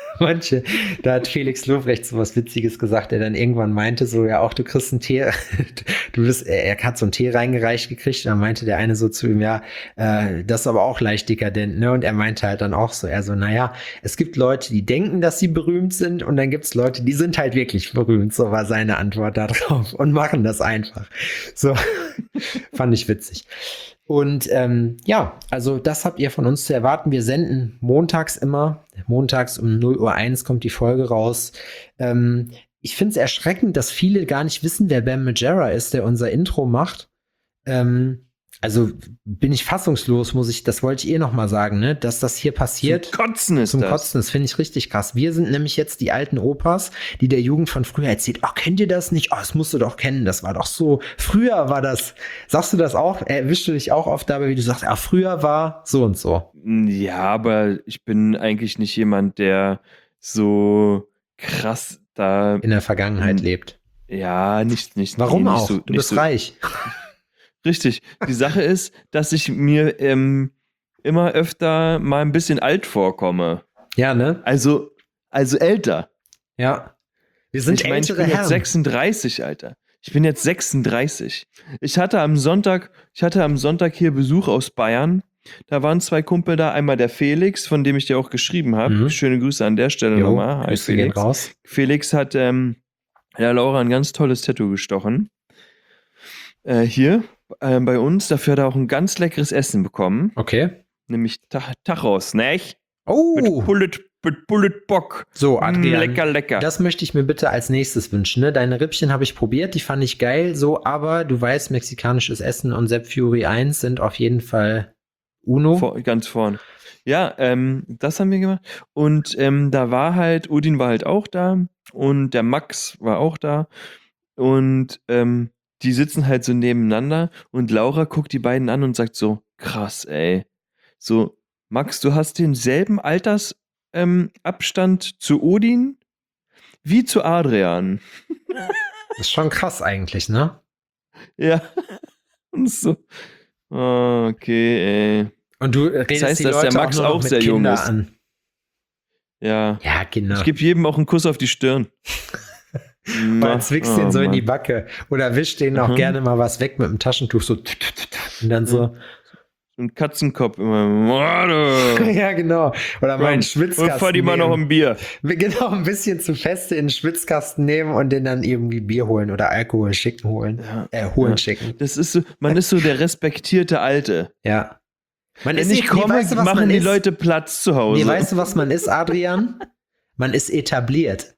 Da hat Felix Lobrecht so was Witziges gesagt, der dann irgendwann meinte so, ja auch, du kriegst einen Tee, er hat so einen Tee reingereicht gekriegt und dann meinte der eine so zu ihm, ja, das ist aber auch leicht dekadent, ne, und er meinte halt dann auch so, naja, es gibt Leute, die denken, dass sie berühmt sind und dann gibt's Leute, die sind halt wirklich berühmt, so war seine Antwort da drauf und machen das einfach. So, fand ich witzig. Und ja, also das habt ihr von uns zu erwarten. Wir senden montags immer. Montags um 0:01 kommt die Folge raus. Ich finde es erschreckend, dass viele gar nicht wissen, wer Bam Margera ist, der unser Intro macht. Also bin ich fassungslos, das wollte ich noch mal sagen, ne, dass das hier passiert. Zum Kotzen ist Zum das. Kotzen, das finde ich richtig krass. Wir sind nämlich jetzt die alten Opas, die der Jugend von früher erzählt, kennt ihr das nicht? Das musst du doch kennen, das war doch so. Früher war das, sagst du das auch? Erwischst du dich auch oft dabei, wie du sagst, früher war so und so. Ja, aber ich bin eigentlich nicht jemand, der so krass da in der Vergangenheit lebt. Ja, nicht. Warum nicht auch? So, du bist reich. Richtig. Die Sache ist, dass ich mir immer öfter mal ein bisschen alt vorkomme. Ja, ne? Also älter. Ja. Wir sind ältere ich bin Herren. Jetzt 36, Alter. Ich bin jetzt 36. Ich hatte am Sonntag hier Besuch aus Bayern. Da waren 2 Kumpel da. Einmal der Felix, von dem ich dir auch geschrieben habe. Mhm. Schöne Grüße an der Stelle nochmal. Hi, Felix. Raus. Felix hat der Laura ein ganz tolles Tattoo gestochen. Hier bei uns. Dafür hat er auch ein ganz leckeres Essen bekommen. Okay. Nämlich Tachos, ne? Oh! Mit Bullet Bock. So, Adrian. Lecker. Das möchte ich mir bitte als nächstes wünschen. Ne? Deine Rippchen habe ich probiert, die fand ich geil. So, aber du weißt, mexikanisches Essen und Sepp Fury 1 sind auf jeden Fall Uno. Ganz vorn. Ja, das haben wir gemacht. Und da war halt, Udin war halt auch da und der Max war auch da. Und die sitzen halt so nebeneinander und Laura guckt die beiden an und sagt so, krass, ey. So, Max, du hast denselben Abstand zu Odin wie zu Adrian. Das ist schon krass eigentlich, ne? Ja. Und so, okay, ey. Und du redest das heißt, die dass Leute der Max auch mit sehr jung Kinder ist. An. Ja. Ja, genau. Ich gebe jedem auch einen Kuss auf die Stirn. Und dann zwickst du den so in die Backe. Oder wischst denen auch gerne mal was weg mit dem Taschentuch. So. Und dann so. Ein Katzenkopf immer. Ja, genau. Oder mal einen Schwitzkasten. Und fahr die mal noch ein Bier. Genau, ein bisschen zu feste in den Schwitzkasten nehmen und den dann irgendwie Bier holen oder Alkohol schicken. Schicken. Das ist so, man ist so der respektierte Alte. Ja. Wenn ich komme, weißt du, machen die Leute Platz zu Hause. Nee, weißt du, was man ist, Adrian? Man ist etabliert.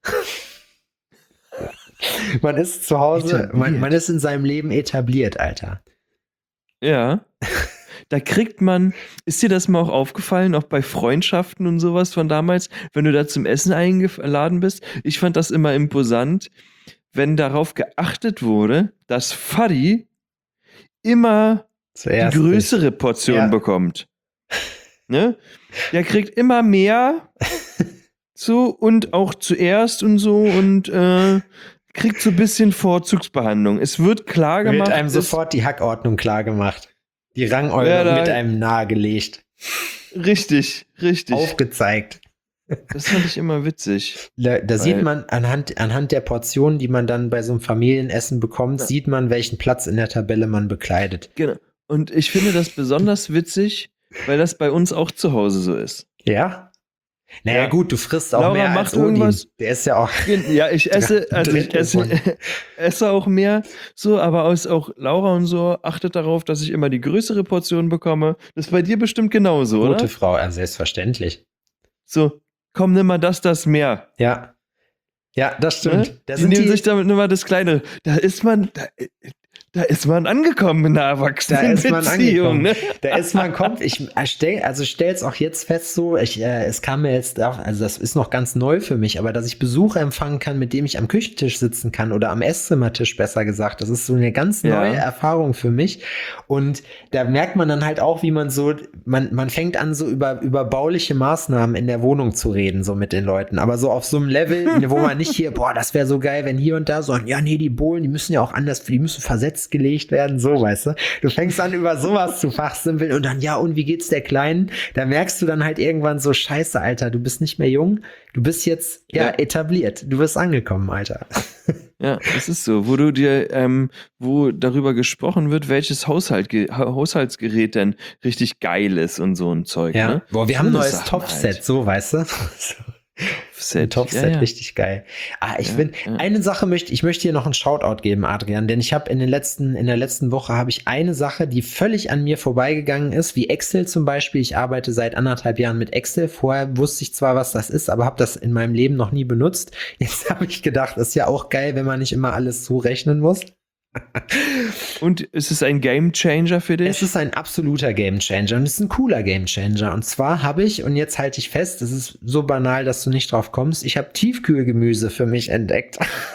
Man ist zu Hause, man ist in seinem Leben etabliert, Alter. Ja. Da kriegt man, ist dir das mal auch aufgefallen, auch bei Freundschaften und sowas von damals, wenn du da zum Essen eingeladen bist? Ich fand das immer imposant, wenn darauf geachtet wurde, dass Fadi immer die größere Portion bekommt. ne? Der kriegt immer mehr so und auch zuerst und so und kriegt so ein bisschen Vorzugsbehandlung. Es wird klar gemacht. Wird einem sofort die Hackordnung klar gemacht. Die Rangordnung wird einem nahegelegt. Richtig. Aufgezeigt. Das fand ich immer witzig. Da sieht man anhand der Portionen, die man dann bei so einem Familienessen bekommt, sieht man, welchen Platz in der Tabelle man bekleidet. Genau. Und ich finde das besonders witzig, weil das bei uns auch zu Hause so ist. Ja? Naja, gut, du frisst auch Laura mehr macht als Odin. irgendwas. Der ist ja auch. Ja, ich esse auch mehr, so, aber auch Laura und so achtet darauf, dass ich immer die größere Portion bekomme. Das ist bei dir bestimmt genauso, oder? Gute Frau, selbstverständlich. So, komm, nimm mal das mehr. Ja. Ja, das stimmt. Ne? Da Die nehmen sich damit nur mal das Kleinere. Da ist man angekommen in einer Erwachsenenbeziehung. Ne? Ich stell's auch jetzt fest so, es kam mir jetzt auch, also das ist noch ganz neu für mich, aber dass ich Besuch empfangen kann, mit dem ich am Küchentisch sitzen kann oder am Esszimmertisch, besser gesagt, das ist so eine ganz neue Erfahrung für mich. Und da merkt man dann halt auch, wie man so, man fängt an, so über bauliche Maßnahmen in der Wohnung zu reden, so mit den Leuten, aber so auf so einem Level, wo man nicht hier, boah, das wäre so geil, wenn hier und da so, ja, nee, die Bohlen, die müssen ja auch anders, die müssen versetzt gelegt werden, so, weißt du. Du fängst an, über sowas zu fachsimpeln und dann, ja, und wie geht's der Kleinen? Da merkst du dann halt irgendwann so, scheiße, Alter, du bist nicht mehr jung, du bist jetzt, etabliert, du bist angekommen, Alter. Ja, das ist so, wo darüber gesprochen wird, welches Haushaltsgerät denn richtig geil ist und so ein Zeug, Ja, ne? boah, wir haben ein neues Topfset, halt. So, weißt du. Ein Topfset, richtig geil. Eine Sache ich möchte hier noch einen Shoutout geben, Adrian, denn ich habe in der letzten Woche habe ich eine Sache, die völlig an mir vorbeigegangen ist, wie Excel zum Beispiel. Ich arbeite seit 1,5 Jahren mit Excel. Vorher wusste ich zwar, was das ist, aber habe das in meinem Leben noch nie benutzt. Jetzt habe ich gedacht, ist ja auch geil, wenn man nicht immer alles so rechnen muss. Und ist es ein Gamechanger für dich? Es ist ein absoluter Gamechanger und es ist ein cooler Gamechanger. Und zwar habe ich, und jetzt halte ich fest, es ist so banal, dass du nicht drauf kommst, ich habe Tiefkühlgemüse für mich entdeckt.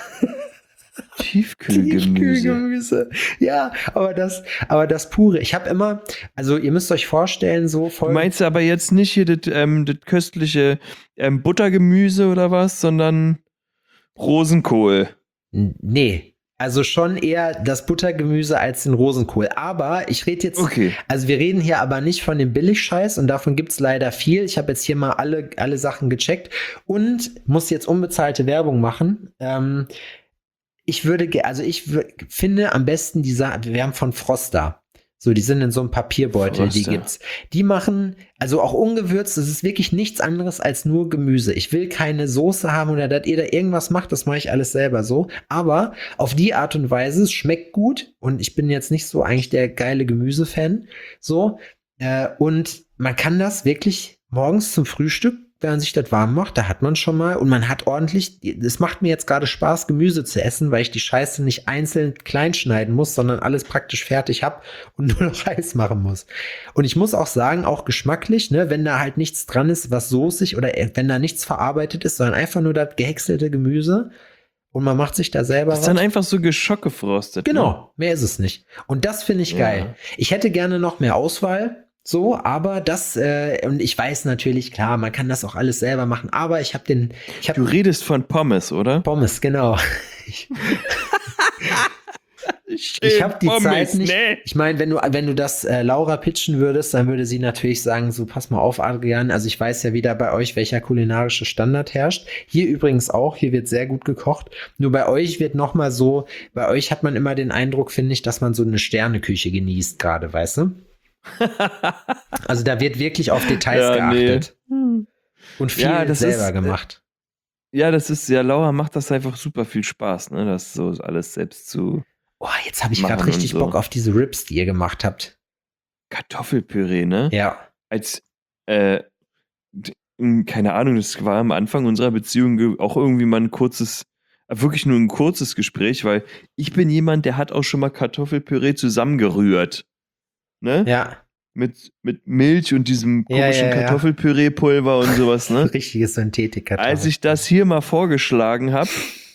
Tiefkühlgemüse. Ja, aber das pure. Ich habe immer, also ihr müsst euch vorstellen, so voll. Du meinst aber jetzt nicht hier das köstliche Buttergemüse oder was, sondern Rosenkohl. Nee. Also schon eher das Buttergemüse als den Rosenkohl. Aber ich rede jetzt, Also wir reden hier aber nicht von dem Billigscheiß und davon gibt's leider viel. Ich habe jetzt hier mal alle Sachen gecheckt und muss jetzt unbezahlte Werbung machen. Ich finde am besten wir haben von Froster. So, die sind in so einem Papierbeutel, die gibt's. Die machen, also auch ungewürzt, das ist wirklich nichts anderes als nur Gemüse. Ich will keine Soße haben oder dass ihr da irgendwas macht, das mache ich alles selber so. Aber auf die Art und Weise, es schmeckt gut und ich bin jetzt nicht so eigentlich der geile Gemüsefan. So, und man kann das wirklich morgens zum Frühstück, wenn man sich das warm macht, da hat man schon mal und man hat ordentlich, es macht mir jetzt gerade Spaß, Gemüse zu essen, weil ich die Scheiße nicht einzeln klein schneiden muss, sondern alles praktisch fertig habe und nur noch heiß machen muss. Und ich muss auch sagen, auch geschmacklich, ne, wenn da halt nichts dran ist, was soßig oder wenn da nichts verarbeitet ist, sondern einfach nur das gehäckselte Gemüse und man macht sich da selber was. Das ist dann einfach so geschockgefrostet. Genau, ne? Mehr ist es nicht. Und das finde ich geil. Ich hätte gerne noch mehr Auswahl. So, aber und ich weiß natürlich, klar, man kann das auch alles selber machen, aber Du redest von Pommes, oder? Pommes, genau. Ich habe die Zeit nicht. Nee. Ich meine, wenn du das Laura pitchen würdest, dann würde sie natürlich sagen, so pass mal auf, Adrian, also ich weiß ja wieder bei euch, welcher kulinarische Standard herrscht. Hier übrigens auch, hier wird sehr gut gekocht. Nur bei euch wird noch mal so, bei euch hat man immer den Eindruck, finde ich, dass man so eine Sterneküche genießt gerade, weißt du? Also da wird wirklich auf Details geachtet. Nee. Und viel selber gemacht. Ja, Laura macht das einfach super viel Spaß, ne? Das so alles selbst zu. Oh, jetzt habe ich gerade richtig Bock auf diese Ribs, die ihr gemacht habt. Kartoffelpüree, ne? Ja. Als, keine Ahnung, das war am Anfang unserer Beziehung auch irgendwie mal wirklich nur ein kurzes Gespräch, weil ich bin jemand, der hat auch schon mal Kartoffelpüree zusammengerührt. Ne? Ja. Mit Milch und diesem komischen Kartoffelpüree-Pulver und sowas, ne? Richtige Synthetik-Kartoffel. Als ich das hier mal vorgeschlagen habe,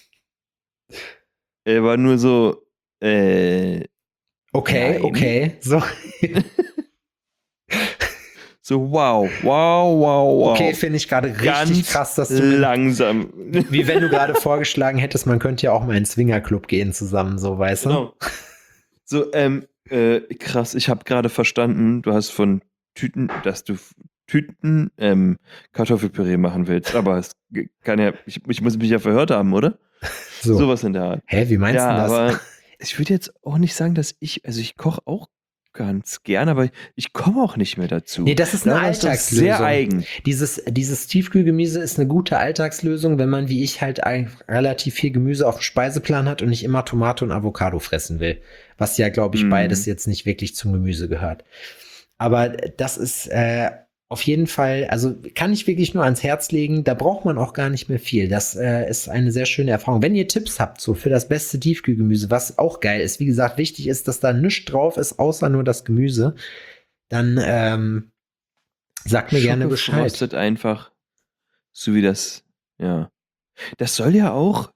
war nur so, okay. So. So, wow. Okay, finde ich gerade richtig Ganz krass, dass du langsam. wie wenn du gerade vorgeschlagen hättest, man könnte ja auch mal in den Swingerclub gehen zusammen, so, weißt du? Genau. So, krass, ich habe gerade verstanden, du hast von Tüten, dass du Tüten Kartoffelpüree machen willst, aber es kann ja, ich muss mich ja verhört haben, oder? So. Sowas in der Art. Hä, wie meinst Ja, du das? aber ich würde jetzt auch nicht sagen, dass ich koche auch ganz gern, aber ich komme auch nicht mehr dazu. Nee, das ist eine Ja, das ist doch Alltagslösung. sehr eigen. Dieses Tiefkühlgemüse ist eine gute Alltagslösung, wenn man wie ich halt relativ viel Gemüse auf dem Speiseplan hat und nicht immer Tomate und Avocado fressen will. Was ja, glaube ich, beides jetzt nicht wirklich zum Gemüse gehört. Aber das ist auf jeden Fall, also kann ich wirklich nur ans Herz legen, da braucht man auch gar nicht mehr viel. Das ist eine sehr schöne Erfahrung. Wenn ihr Tipps habt, so für das beste Tiefkühlgemüse, was auch geil ist, wie gesagt, wichtig ist, dass da nichts drauf ist, außer nur das Gemüse, dann sagt mir gerne Bescheid. Frostet einfach, so wie das, ja. Das soll ja auch,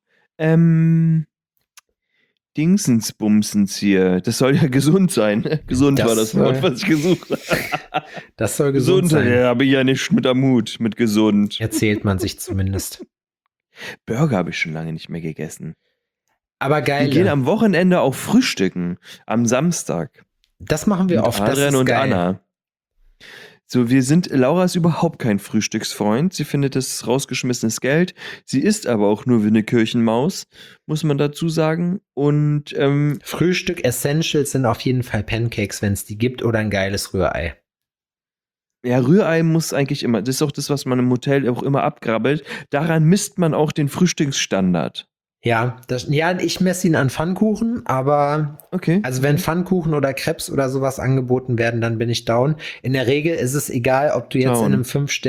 Dingsensbumsens hier, das soll ja gesund sein. Gesund Das, war das Wort, was ich gesucht habe. Das soll gesund sein. Ja, habe ich ja nicht mit am Hut, mit gesund. Erzählt man sich zumindest. Burger habe ich schon lange nicht mehr gegessen. Aber geil. Wir gehen am Wochenende auch frühstücken, am Samstag. Das machen wir Mit oft. Das Adrian ist und geil. Anna. So, Laura ist überhaupt kein Frühstücksfreund. Sie findet es rausgeschmissenes Geld. Sie isst aber auch nur wie eine Kirchenmaus, muss man dazu sagen. Und Frühstück Essentials sind auf jeden Fall Pancakes, wenn es die gibt, oder ein geiles Rührei. ja, Rührei muss eigentlich immer, das ist auch das, was man im Hotel auch immer abgrabbelt. Daran misst man auch den Frühstücksstandard. Ja, ich messe ihn an Pfannkuchen, aber Okay. also wenn Pfannkuchen oder Crepes oder sowas angeboten werden, dann bin ich down. In der Regel ist es egal, ob du jetzt Down. in einem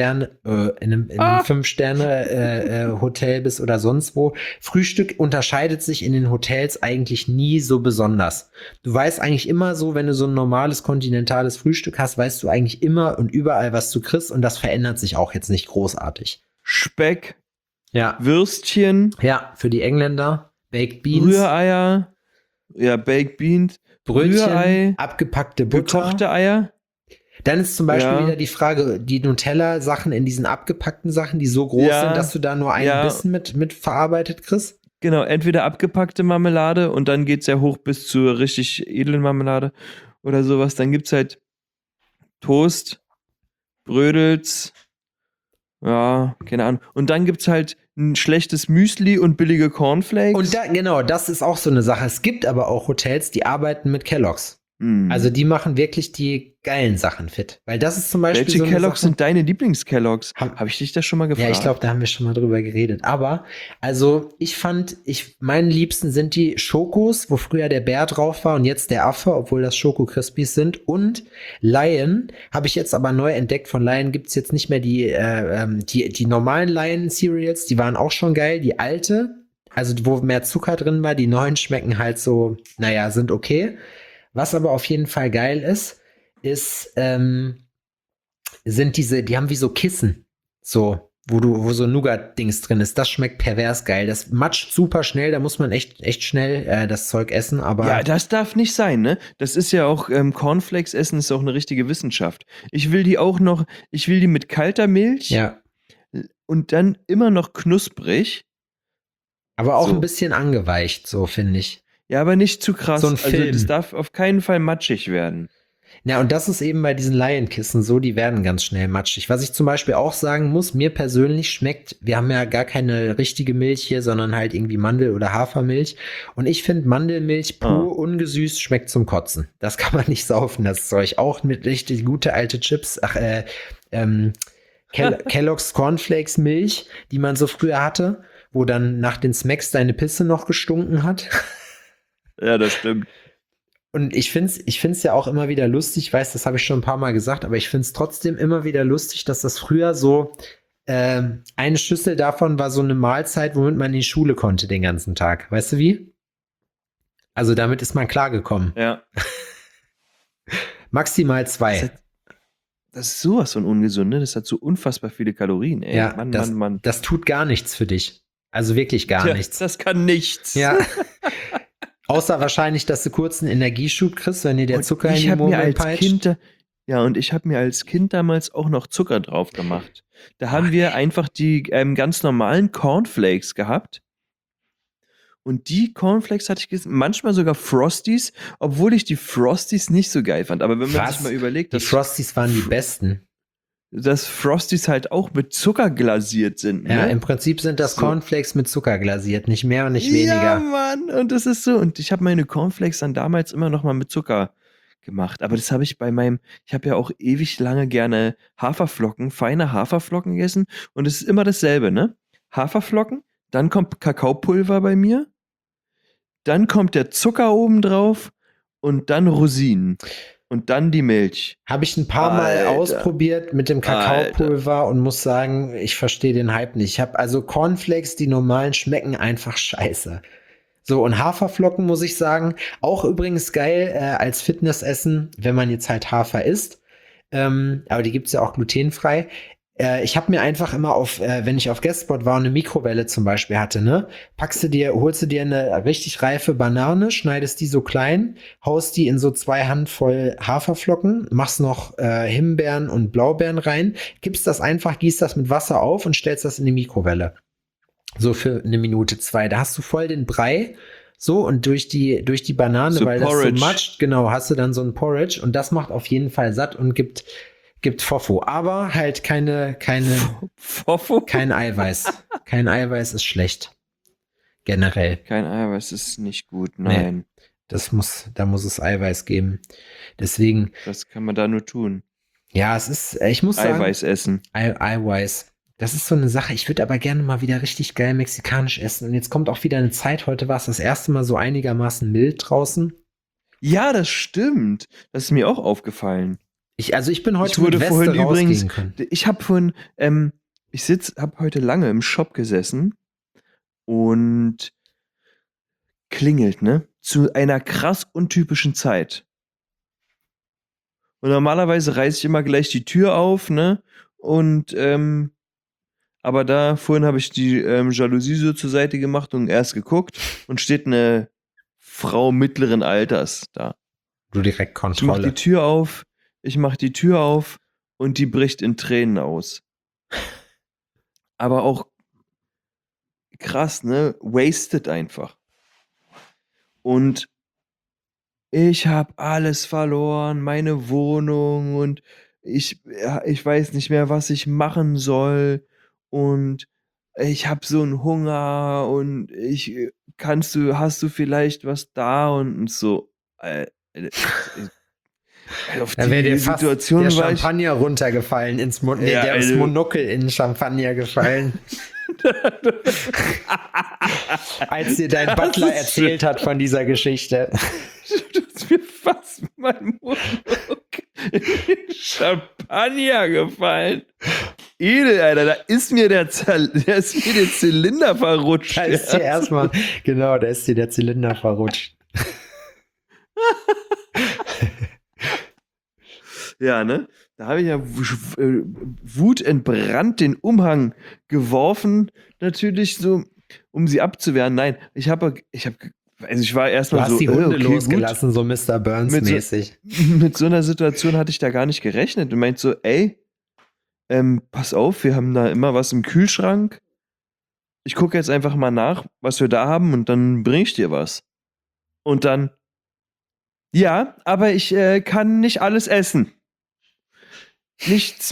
5-Sterne Hotel bist oder sonst wo. Frühstück unterscheidet sich in den Hotels eigentlich nie so besonders. Du weißt eigentlich immer so, wenn du so ein normales kontinentales Frühstück hast, weißt du eigentlich immer und überall, was du kriegst, und das verändert sich auch jetzt nicht großartig. Speck, Ja. Würstchen, Ja, für die Engländer Baked Beans, Rühreier, ja, Baked Beans, Brötchen, Rührei, abgepackte Butter. gekochte Eier. Dann ist zum Beispiel Ja. wieder die Frage, die Nutella-Sachen in diesen abgepackten Sachen, die so groß Ja. sind, dass du da nur einen Ja. Bissen mit verarbeitet kriegst. Genau, entweder abgepackte Marmelade und dann geht's ja hoch bis zur richtig edlen Marmelade oder sowas. Dann gibt's halt Toast, Brödels, ja, keine Ahnung. Und dann gibt's halt ein schlechtes Müsli und billige Cornflakes. Und genau, das ist auch so eine Sache. Es gibt aber auch Hotels, die arbeiten mit Kellogg's. Hm. Also die machen wirklich die geilen Sachen fit. Weil das ist zum Beispiel Welche so eine Kellogg's Sache. sind deine Lieblings-Kellogg's? Hab- Habe ich dich das schon mal gefragt? Ja, ich glaube, da haben wir schon mal drüber geredet. Aber, also, meine Liebsten sind die Schokos, wo früher der Bär drauf war und jetzt der Affe, obwohl das Schoko-Crispies sind. Und Lion habe ich jetzt aber neu entdeckt. Von Lion gibt's jetzt nicht mehr die normalen Lion-Cereals. Die waren auch schon geil. Die alte, also wo mehr Zucker drin war, die neuen schmecken halt so, naja, sind okay. Was aber auf jeden Fall geil ist, sind die haben wie so Kissen, so, wo so Nougat-Dings drin ist. Das schmeckt pervers geil. Das matscht super schnell, da muss man echt schnell das Zeug essen, aber Ja, das darf nicht sein, ne? Das ist ja auch, Cornflakes essen ist auch eine richtige Wissenschaft. Ich will die mit kalter Milch ja, und dann immer noch knusprig. aber auch So. ein bisschen angeweicht, so finde ich. Ja, aber nicht zu krass. So ein Also Film. das darf auf keinen Fall matschig werden. Ja, und das ist eben bei diesen Lion-Kissen so, die werden ganz schnell matschig. Was ich zum Beispiel auch sagen muss, mir persönlich schmeckt, wir haben ja gar keine richtige Milch hier, sondern halt irgendwie Mandel- oder Hafermilch. Und ich finde Mandelmilch pur, ungesüßt, schmeckt zum Kotzen. Das kann man nicht saufen, das Zeug. Auch mit richtig gute alte Chips. Kellogg's Cornflakes Milch, die man so früher hatte, wo dann nach den Smacks deine Pisse noch gestunken hat. Ja, das stimmt. Und ich find's ja auch immer wieder lustig, ich weiß, das habe ich schon ein paar Mal gesagt, aber ich find's trotzdem immer wieder lustig, dass das früher so, eine Schüssel davon war so eine Mahlzeit, womit man in die Schule konnte den ganzen Tag. Weißt du wie? Also damit ist man klargekommen. Ja. Maximal 2. Das ist sowas von ungesund, ne? Das hat so unfassbar viele Kalorien, ey. Ja, Mann. das tut gar nichts für dich. Also wirklich gar Tja, nichts. Das kann nichts. Ja. Außer wahrscheinlich, dass du kurz einen Energieschub kriegst, wenn dir der Und Zucker in ich die habe mir Murmeln als peitscht. Kind, Ja, und ich habe mir als Kind damals auch noch Zucker drauf gemacht. Da haben wir einfach die ganz normalen Cornflakes gehabt. Und die Cornflakes hatte ich gegessen, manchmal sogar Frosties, obwohl ich die Frosties nicht so geil fand. Aber wenn man sich Was? mal überlegt, Die Frosties waren die besten. dass Frosties halt auch mit Zucker glasiert sind, Ja, ne? im Prinzip sind das So. Cornflakes mit Zucker glasiert, nicht mehr und nicht Ja, weniger. Mann, und das ist so. Und ich habe meine Cornflakes dann damals immer noch mal mit Zucker gemacht. Aber das habe ich ich habe ja auch ewig lange gerne Haferflocken, feine Haferflocken gegessen. Und es ist immer dasselbe, ne? Haferflocken, dann kommt Kakaopulver bei mir, dann kommt der Zucker oben drauf und dann Rosinen. Und dann die Milch. Habe ich ein paar Mal Alter. ausprobiert mit dem Kakaopulver und muss sagen, ich verstehe den Hype nicht. Ich habe also Cornflakes, die normalen schmecken einfach scheiße. So, und Haferflocken muss ich sagen, auch übrigens geil als Fitnessessen, wenn man jetzt halt Hafer isst. Aber die gibt's ja auch glutenfrei. Ich habe mir einfach immer wenn ich auf Guestspot war und eine Mikrowelle zum Beispiel hatte, ne, holst du dir eine richtig reife Banane, schneidest die so klein, haust die in so 2 Handvoll Haferflocken, machst noch Himbeeren und Blaubeeren rein, gibst das einfach, gießt das mit Wasser auf und stellst das in die Mikrowelle. So für 1 Minute, 2. Da hast du voll den Brei. So, und durch die Banane, So weil Porridge. das so matscht, genau, hast du dann so ein Porridge und das macht auf jeden Fall satt und gibt Fofo. Aber halt Fofo? kein Eiweiß. Kein Eiweiß ist schlecht. Generell. Kein Eiweiß ist nicht gut, nein. Da muss es Eiweiß geben. Deswegen, Das kann man da nur tun. ja, ich muss sagen, Eiweiß essen. Eiweiß. Das ist so eine Sache. Ich würde aber gerne mal wieder richtig geil mexikanisch essen. Und jetzt kommt auch wieder eine Zeit. Heute war es das erste Mal so einigermaßen mild draußen. Ja, das stimmt. Das ist mir auch aufgefallen. Ich bin heute Ich wurde mit Weste vorhin übrigens, rausgehen können. ich habe vorhin, habe heute lange im Shop gesessen und klingelt, ne? Zu einer krass untypischen Zeit. Und normalerweise reiße ich immer gleich die Tür auf, ne? Und, aber vorhin habe ich die Jalousie so zur Seite gemacht und erst geguckt und steht eine Frau mittleren Alters da. Du direkt Ich mach Kontrolle. ich mach die Tür auf und die bricht in Tränen aus. Aber auch krass, ne? Wasted einfach. Und ich habe alles verloren, meine Wohnung und ich weiß nicht mehr, was ich machen soll und ich habe so einen Hunger und hast du vielleicht was da und so. Auf Da wäre die dir fast Situation der war ich. Champagner runtergefallen ins Mund. Nee, Ja, der ist also- Monokel in den Champagner gefallen. Als dir dein Das Butler ist erzählt hat von dieser Geschichte. Du hast mir fast mein Mund in den Champagner gefallen. Edel, Alter, da ist mir der Zylinder verrutscht. Da ist dir erstmal, genau, da ist dir der Zylinder verrutscht. Ja, ne? Da habe ich ja wutentbrannt den Umhang geworfen, natürlich so, um sie abzuwehren. Nein, ich war Du erstmal hast so, die Hunde okay, losgelassen, so Mr. Burns-mäßig. Mit so einer Situation hatte ich da gar nicht gerechnet und meint so, ey, pass auf, wir haben da immer was im Kühlschrank. Ich gucke jetzt einfach mal nach, was wir da haben und dann bringe ich dir was. Und dann, ja, aber ich kann nicht alles essen. Nichts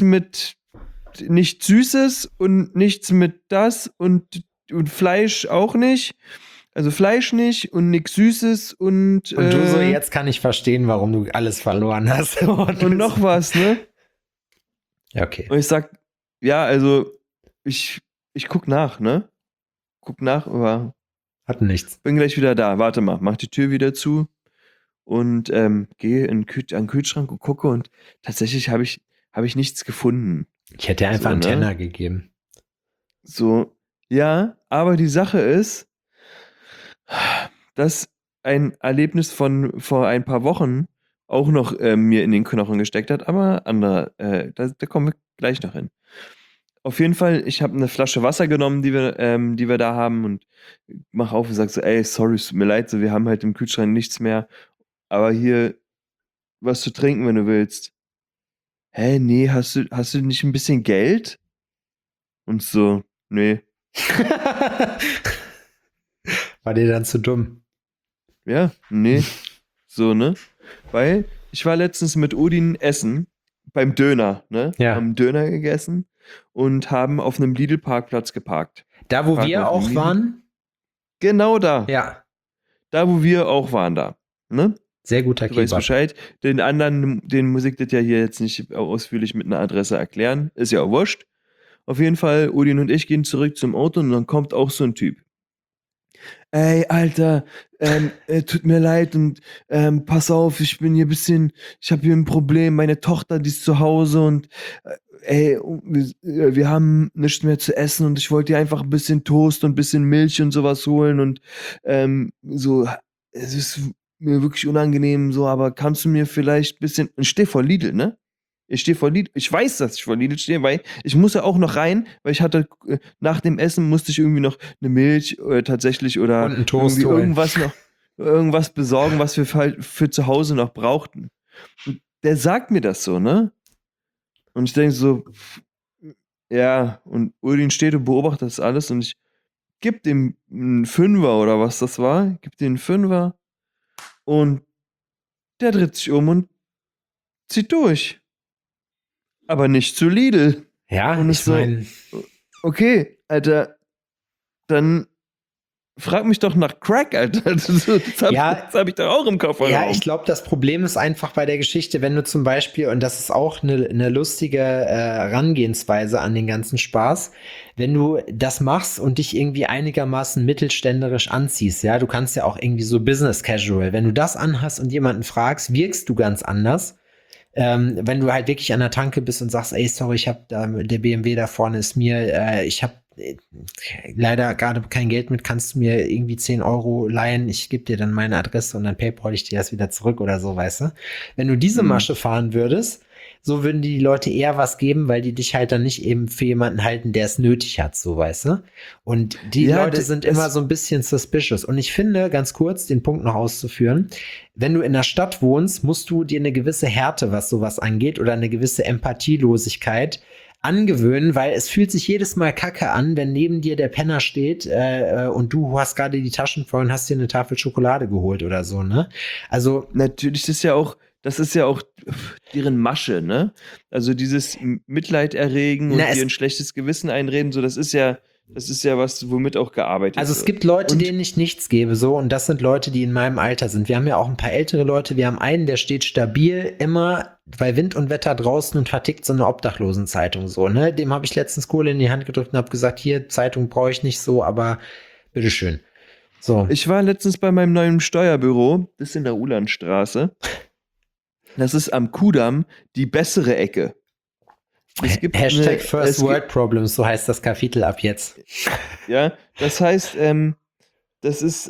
Süßes und nichts mit das und Fleisch auch nicht. Also Fleisch nicht und nichts Süßes und Und du so, jetzt kann ich verstehen, warum du alles verloren hast. und noch was, ne? Ja, okay. Und ich sag, ja, also ich guck nach, ne? Guck nach, aber Hat nichts. bin gleich wieder da. Warte mal, mach die Tür wieder zu und gehe an den Kühlschrank und gucke und tatsächlich habe ich nichts gefunden. Ich hätte dir einfach So, einen ne? Tenner gegeben. So, ja, aber die Sache ist, dass ein Erlebnis von vor ein paar Wochen auch noch mir in den Knochen gesteckt hat, aber da kommen wir gleich noch hin. Auf jeden Fall, ich habe eine Flasche Wasser genommen, die wir da haben und mach auf und sag so, ey, sorry, es tut mir leid, so, wir haben halt im Kühlschrank nichts mehr, aber hier was zu trinken, wenn du willst. hä, nee, hast du nicht ein bisschen Geld? Und so, nee. War dir dann zu dumm? Ja, nee. So, ne? Weil ich war letztens mit Odin essen, beim Döner, ne? Ja. Haben Döner gegessen und haben auf einem Lidl-Parkplatz geparkt. Da, wo Parken wir auf dem auch Lidl. waren? Genau da. Ja. Da, wo wir auch waren da. Ne? Sehr guter Du weißt Kebab. Bescheid. Den anderen, den muss ich das ja hier jetzt nicht ausführlich mit einer Adresse erklären. Ist ja auch wurscht. Auf jeden Fall, Odin und ich gehen zurück zum Auto und dann kommt auch so ein Typ. Ey, Alter, tut mir leid und pass auf, ich habe hier ein Problem, meine Tochter, die ist zu Hause und wir haben nichts mehr zu essen und ich wollte dir einfach ein bisschen Toast und ein bisschen Milch und sowas holen und so, es ist mir wirklich unangenehm so, aber kannst du mir vielleicht ein bisschen, ich stehe vor Lidl, ne? Ich stehe vor Lidl, ich weiß, dass ich vor Lidl stehe, weil ich muss ja auch noch rein, weil ich hatte, nach dem Essen musste ich irgendwie noch eine Milch tatsächlich oder Und einen Toast irgendwie holen. irgendwas besorgen, was wir für zu Hause noch brauchten. Und der sagt mir das so, ne? Und ich denke so, ja, und Udin steht und beobachtet das alles und ich gebe dem einen Fünfer oder was das war, gebe dem einen Fünfer und der dreht sich um und zieht durch. Aber nicht zu Lidl. Ja, Und ich ist so, meine, okay, Alter, dann frag mich doch nach Crack, Alter. Das Ja. hab ich doch auch im Kofferraum. ja, ich glaube, das Problem ist einfach bei der Geschichte, wenn du zum Beispiel, und das ist auch eine lustige Herangehensweise an den ganzen Spaß, wenn du das machst und dich irgendwie einigermaßen mittelständerisch anziehst, ja, du kannst ja auch irgendwie so Business Casual, wenn du das anhast und jemanden fragst, wirkst du ganz anders. Wenn du halt wirklich an der Tanke bist und sagst, ey, sorry, ich habe der BMW da vorne ist mir, ich habe leider gerade kein Geld mit, kannst du mir irgendwie 10 Euro leihen, ich gebe dir dann meine Adresse und dann PayPal ich dir das wieder zurück oder so, weißt du? Wenn du diese Masche fahren würdest, so würden die Leute eher was geben, weil die dich halt dann nicht eben für jemanden halten, der es nötig hat, so, weißt du? Und die Ja, Leute sind immer so ein bisschen suspicious. Und ich finde, ganz kurz, den Punkt noch auszuführen, wenn du in der Stadt wohnst, musst du dir eine gewisse Härte, was sowas angeht, oder eine gewisse Empathielosigkeit angewöhnen, weil es fühlt sich jedes Mal kacke an, wenn neben dir der Penner steht und du hast gerade die Taschen voll und hast dir eine Tafel Schokolade geholt oder so, ne? Also natürlich, das ist ja auch deren Masche, ne? Also dieses Mitleid erregen und dir ein schlechtes Gewissen einreden, so das ist ja was, womit auch gearbeitet wird. Also es gibt Leute, denen ich nichts gebe, so, und das sind Leute, die in meinem Alter sind. Wir haben ja auch ein paar ältere Leute. Wir haben einen, der steht stabil immer bei Wind und Wetter draußen und vertickt so eine Obdachlosenzeitung, so, ne? Dem habe ich letztens Kohle in die Hand gedrückt und habe gesagt, hier, Zeitung brauche ich nicht so, aber bitteschön. So. Ich war letztens bei meinem neuen Steuerbüro, das ist in der Ulandstraße. Das ist am Kudamm die bessere Ecke. Hashtag First World Problems, so heißt das Kapitel ab jetzt. Ja, das heißt, das ist,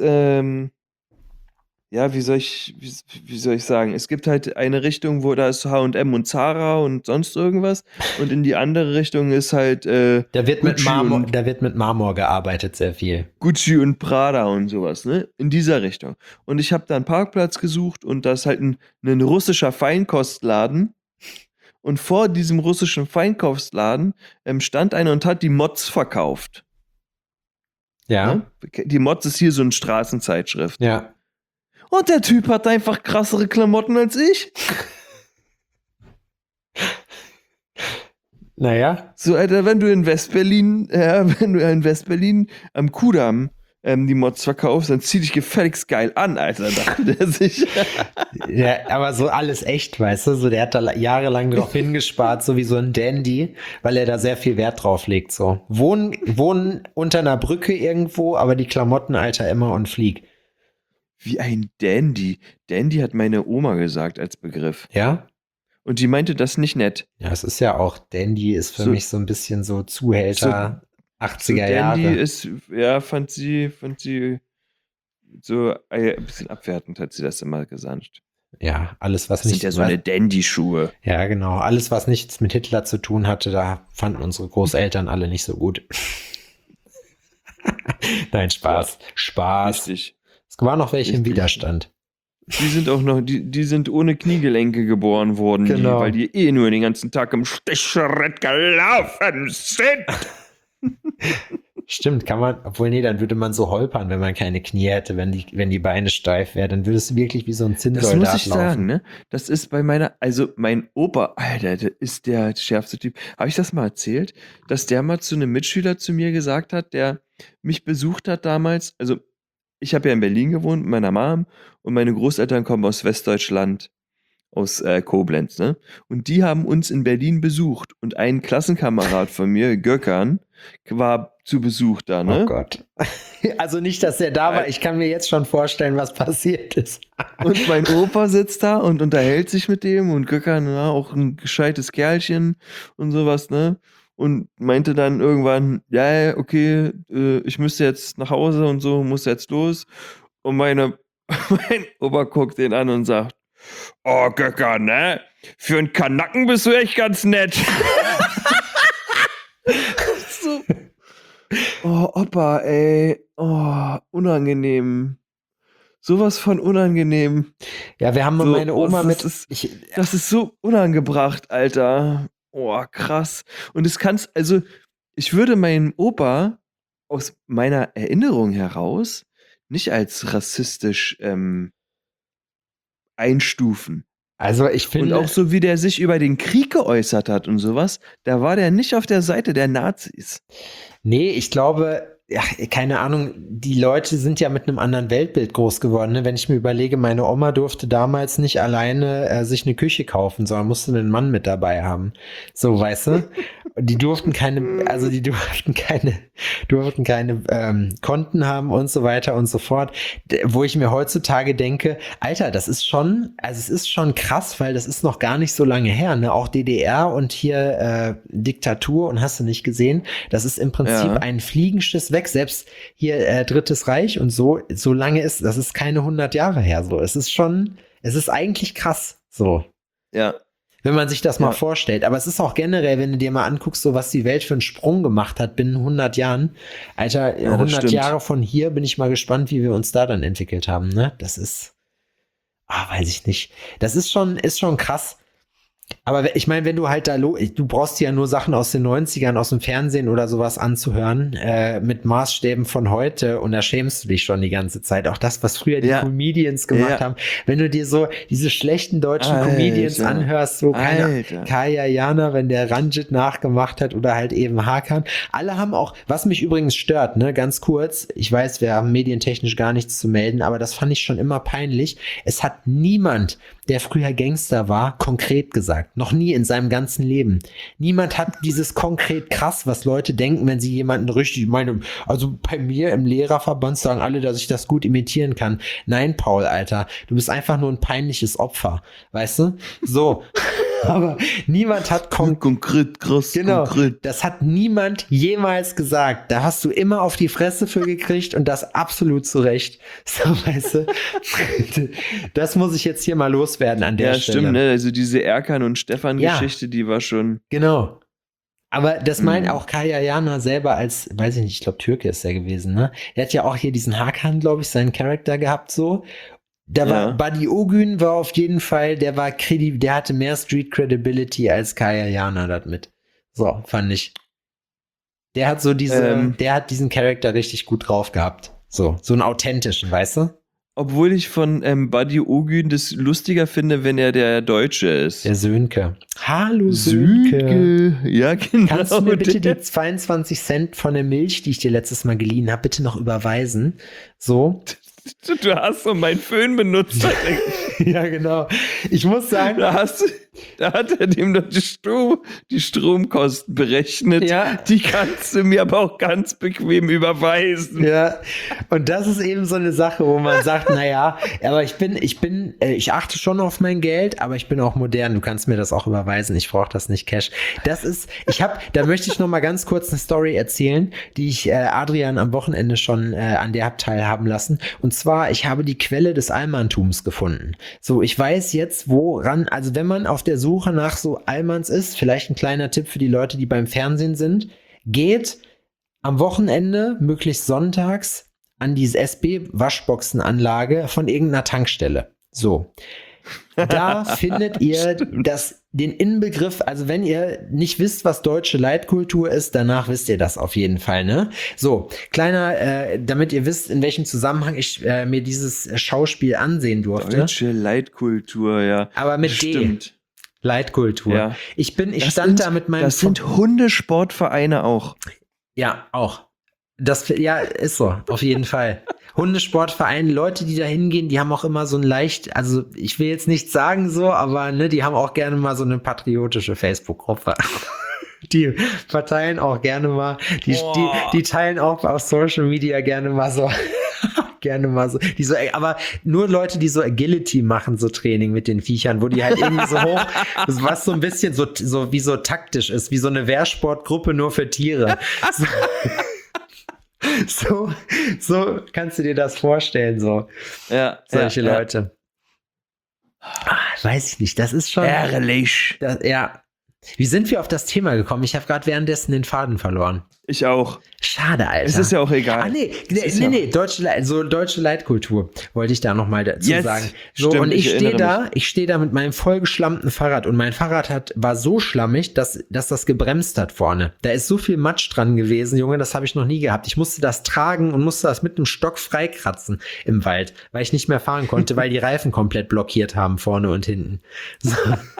ja, wie soll ich sagen? Es gibt halt eine Richtung, wo da ist H&M und Zara und sonst irgendwas, und in die andere Richtung ist halt da wird mit Marmor gearbeitet, sehr viel. Gucci und Prada und sowas, ne? In dieser Richtung. Und ich habe da einen Parkplatz gesucht und da ist halt ein russischer Feinkostladen. Und vor diesem russischen Feinkostladen stand einer und hat die Mods verkauft. Ja. Ne? Die Mods ist hier so eine Straßenzeitschrift. Ja. Und der Typ hat einfach krassere Klamotten als ich. Naja. So, Alter, wenn du in Westberlin am Kudamm die Mods verkaufst, dann zieh dich gefälligst geil an, Alter, dachte der sich. Ja, aber so alles echt, weißt du? So, der hat da jahrelang drauf hingespart, so wie so ein Dandy, weil er da sehr viel Wert drauf legt, so. Wohnen unter einer Brücke irgendwo, aber die Klamotten, Alter, immer on fleek. Wie ein Dandy. Dandy hat meine Oma gesagt als Begriff. Ja? Und die meinte das nicht nett. Ja, es ist ja auch, Dandy ist für mich so ein bisschen so Zuhälter 80er Jahre. Dandy ist, ja, fand sie so ein bisschen abwertend, hat sie das immer gesagt. Ja, alles, was das nicht. sind ja so eine Dandy-Schuhe. Ja, genau. Alles, was nichts mit Hitler zu tun hatte, da fanden unsere Großeltern alle nicht so gut. Nein, Spaß. Ja. Spaß. Richtig. Es waren noch welche im Widerstand. Die sind auch noch, die sind ohne Kniegelenke geboren worden, Genau. weil die nur den ganzen Tag im Stechschritt gelaufen sind. Stimmt, kann man, obwohl nee, dann würde man so holpern, wenn man keine Knie hätte, wenn die Beine steif wären, dann würde es wirklich wie so ein Das Zinnsoldat muss ich laufen. sagen, ne? Das ist also mein Opa, Alter, der ist der schärfste Typ. Habe ich das mal erzählt, dass der mal zu einem Mitschüler zu mir gesagt hat, der mich besucht hat damals? Also, ich habe ja in Berlin gewohnt mit meiner Mom und meine Großeltern kommen aus Westdeutschland, aus Koblenz, ne? Und die haben uns in Berlin besucht und ein Klassenkamerad von mir, Gökhan, war zu Besuch da, Oh ne? Gott. Also nicht, dass er da war, ich kann mir jetzt schon vorstellen, was passiert ist. Und mein Opa sitzt da und unterhält sich mit dem und Gökhan, ja, auch ein gescheites Kerlchen und sowas, ne? Und meinte dann irgendwann, ja, okay, ich müsste jetzt nach Hause und so, muss jetzt los. Und mein Opa guckt den an und sagt, oh, Gökhan, ne? Für einen Kanacken bist du echt ganz nett. So. Oh, Opa, ey. Oh, unangenehm. Sowas von unangenehm. Ja, wir haben So, meine Oma das mit. Das ist so unangebracht, Alter. Oh, krass. Und also, ich würde meinen Opa aus meiner Erinnerung heraus nicht als rassistisch einstufen. Also ich Und finde, auch so, wie der sich über den Krieg geäußert hat und sowas, da war der nicht auf der Seite der Nazis. nee, ich glaube, ja, keine Ahnung, die Leute sind ja mit einem anderen Weltbild groß geworden. Ne? Wenn ich mir überlege, meine Oma durfte damals nicht alleine sich eine Küche kaufen, sondern musste einen Mann mit dabei haben. So, weißt du? Die durften keine Konten haben und so weiter und so fort. Wo ich mir heutzutage denke, Alter, es ist schon krass, weil das ist noch gar nicht so lange her. Ne? Auch DDR und hier Diktatur und hast du nicht gesehen, das ist im Prinzip ein Fliegenschiss weg. Selbst hier Drittes Reich und so lange das ist keine 100 Jahre her. So, es ist eigentlich krass. So. Ja. Wenn man sich das mal vorstellt. Aber es ist auch generell, wenn du dir mal anguckst, so was die Welt für einen Sprung gemacht hat binnen 100 Jahren. Alter, 100 stimmt. Jahre von hier, bin ich mal gespannt, wie wir uns da dann entwickelt haben. Ne? Das ist, weiß ich nicht. Das ist schon krass. Aber ich meine, wenn du halt du brauchst dir ja nur Sachen aus den 90ern, aus dem Fernsehen oder sowas anzuhören, mit Maßstäben von heute und da schämst du dich schon die ganze Zeit. Auch das, was früher die Comedians gemacht haben. Wenn du dir so diese schlechten deutschen Comedians anhörst, so Kaya Jana, wenn der Ranjit nachgemacht hat oder halt eben Hakan. Alle haben auch, was mich übrigens stört, ne, ganz kurz, ich weiß, wir haben medientechnisch gar nichts zu melden, aber das fand ich schon immer peinlich. Es hat niemand, der früher Gangster war, konkret gesagt. Noch nie in seinem ganzen Leben. Niemand hat dieses konkret krass, was Leute denken, wenn sie jemanden also bei mir im Lehrerverband sagen alle, dass ich das gut imitieren kann. Nein, Paul, Alter, du bist einfach nur ein peinliches Opfer. Weißt du? So. Aber niemand hat konkret, krass, genau, konkret. Das hat niemand jemals gesagt. Da hast du immer auf die Fresse für gekriegt und das absolut zu Recht. So, weißt du? Das muss ich jetzt hier mal loswerden an der Stelle. Ja, stimmt, ne? Also diese Erkan und Stefan-Geschichte, die war schon... Genau. Aber das meint auch Kaya Jana selber als, weiß ich nicht, ich glaube Türke ist er gewesen, ne? Er hat ja auch hier diesen Hakan, glaube ich, seinen Charakter gehabt so. Da war Buddy Ogün war auf jeden Fall, der hatte mehr Street Credibility als Kaya Jana damit. So, fand ich. Der hat so der hat diesen Charakter richtig gut drauf gehabt. So einen authentischen, weißt du? Obwohl ich von Buddy Ogün das lustiger finde, wenn er der Deutsche ist. Der Sönke. Hallo Sönke. Ja, genau. Kannst du mir bitte die 22 Cent von der Milch, die ich dir letztes Mal geliehen habe, bitte noch überweisen? So. Du hast so meinen Föhn benutzt. Ja, genau. Ich muss sagen, da hat er dem doch die Stromkosten berechnet. Ja. Die kannst du mir aber auch ganz bequem überweisen. Ja. Und das ist eben so eine Sache, wo man sagt, naja, aber ich achte schon auf mein Geld, aber ich bin auch modern. Du kannst mir das auch überweisen. Ich brauche das nicht Cash. Da möchte ich noch mal ganz kurz eine Story erzählen, die ich Adrian am Wochenende schon an der hab teilhaben lassen. Und zwar, ich habe die Quelle des Allmanntums gefunden. So, ich weiß jetzt, also wenn man auf der Suche nach so Allmanns ist, vielleicht ein kleiner Tipp für die Leute, die beim Fernsehen sind, geht am Wochenende, möglichst sonntags, an diese SB-Waschboxenanlage von irgendeiner Tankstelle. So. Da findet ihr den Inbegriff, also wenn ihr nicht wisst, was deutsche Leitkultur ist, danach wisst ihr das auf jeden Fall, ne? So, kleiner, damit ihr wisst, in welchem Zusammenhang ich mir dieses Schauspiel ansehen durfte. Deutsche Leitkultur, ja. Aber mit Stimmt. D. Leitkultur. Ja. Ich stand da mit meinem... Das sind Hundesportvereine auch. Ja, auch. Ja, ist so, auf jeden Fall. Hundesportvereine, Leute, die da hingehen, die haben auch immer so ein leicht, also ich will jetzt nicht sagen so, aber ne, die haben auch gerne mal so eine patriotische Facebook-Gruppe. Die verteilen auch gerne mal, die teilen auch auf Social Media gerne mal so, aber nur Leute, die so Agility machen, so Training mit den Viechern, wo die halt irgendwie so hoch, was so ein bisschen so wie so taktisch ist, wie so eine Wehrsportgruppe nur für Tiere. So kannst du dir das vorstellen, so. Ja, solche Leute. Weiß ich nicht, das ist schon... Ehrlich. Ja. Wie sind wir auf das Thema gekommen? Ich habe gerade währenddessen den Faden verloren. Ich auch. Schade, Alter. Es ist ja auch egal. Nee, deutsche Leitkultur wollte ich da nochmal dazu sagen. So, stimmt, und ich stehe da mit meinem vollgeschlammten Fahrrad und mein Fahrrad war so schlammig, dass das gebremst hat vorne. Da ist so viel Matsch dran gewesen, Junge, das habe ich noch nie gehabt. Ich musste das tragen und musste das mit einem Stock freikratzen im Wald, weil ich nicht mehr fahren konnte, weil die Reifen komplett blockiert haben, vorne und hinten. So.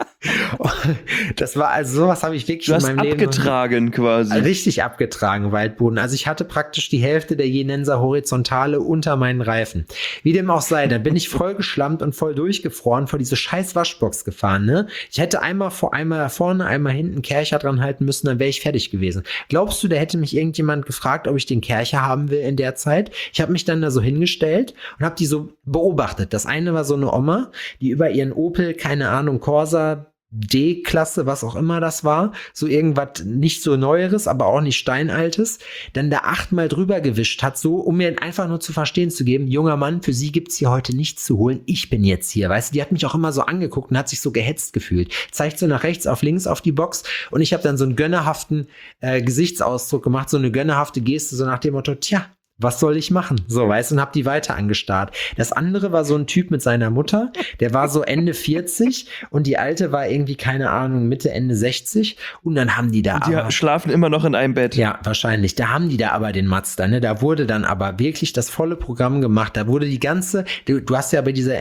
Das war also sowas habe ich wirklich in meinem Leben abgetragen quasi. Richtig abgetragen, Waldboden. Also ich hatte praktisch die Hälfte der Jenenser Horizontale unter meinen Reifen. Wie dem auch sei, da bin ich voll geschlammt und voll durchgefroren vor diese scheiß Waschbox gefahren, ne? Ich hätte einmal vorne, einmal hinten Kercher dran halten müssen, dann wäre ich fertig gewesen. Glaubst du, da hätte mich irgendjemand gefragt, ob ich den Kercher haben will in der Zeit? Ich habe mich dann da so hingestellt und habe die so beobachtet. Das eine war so eine Oma, die über ihren Opel, keine Ahnung, Corsa D-Klasse, was auch immer das war, so irgendwas nicht so Neueres, aber auch nicht Steinaltes, dann da 8-mal drüber gewischt hat, so, um mir einfach nur zu verstehen zu geben, junger Mann, für sie gibt's hier heute nichts zu holen, ich bin jetzt hier, weißt du, die hat mich auch immer so angeguckt und hat sich so gehetzt gefühlt, zeigt so nach rechts auf links auf die Box und ich habe dann so einen gönnerhaften Gesichtsausdruck gemacht, so eine gönnerhafte Geste, so nach dem Motto, tja, was soll ich machen? So, weißt du, und hab die weiter angestarrt. Das andere war so ein Typ mit seiner Mutter, der war so Ende 40 und die alte war irgendwie, keine Ahnung, Mitte, Ende 60 und dann haben die da die schlafen immer noch in einem Bett. Ja, wahrscheinlich. Da haben die da aber den Mazda, ne? Da wurde dann aber wirklich das volle Programm gemacht. Da wurde die ganze, du hast ja bei dieser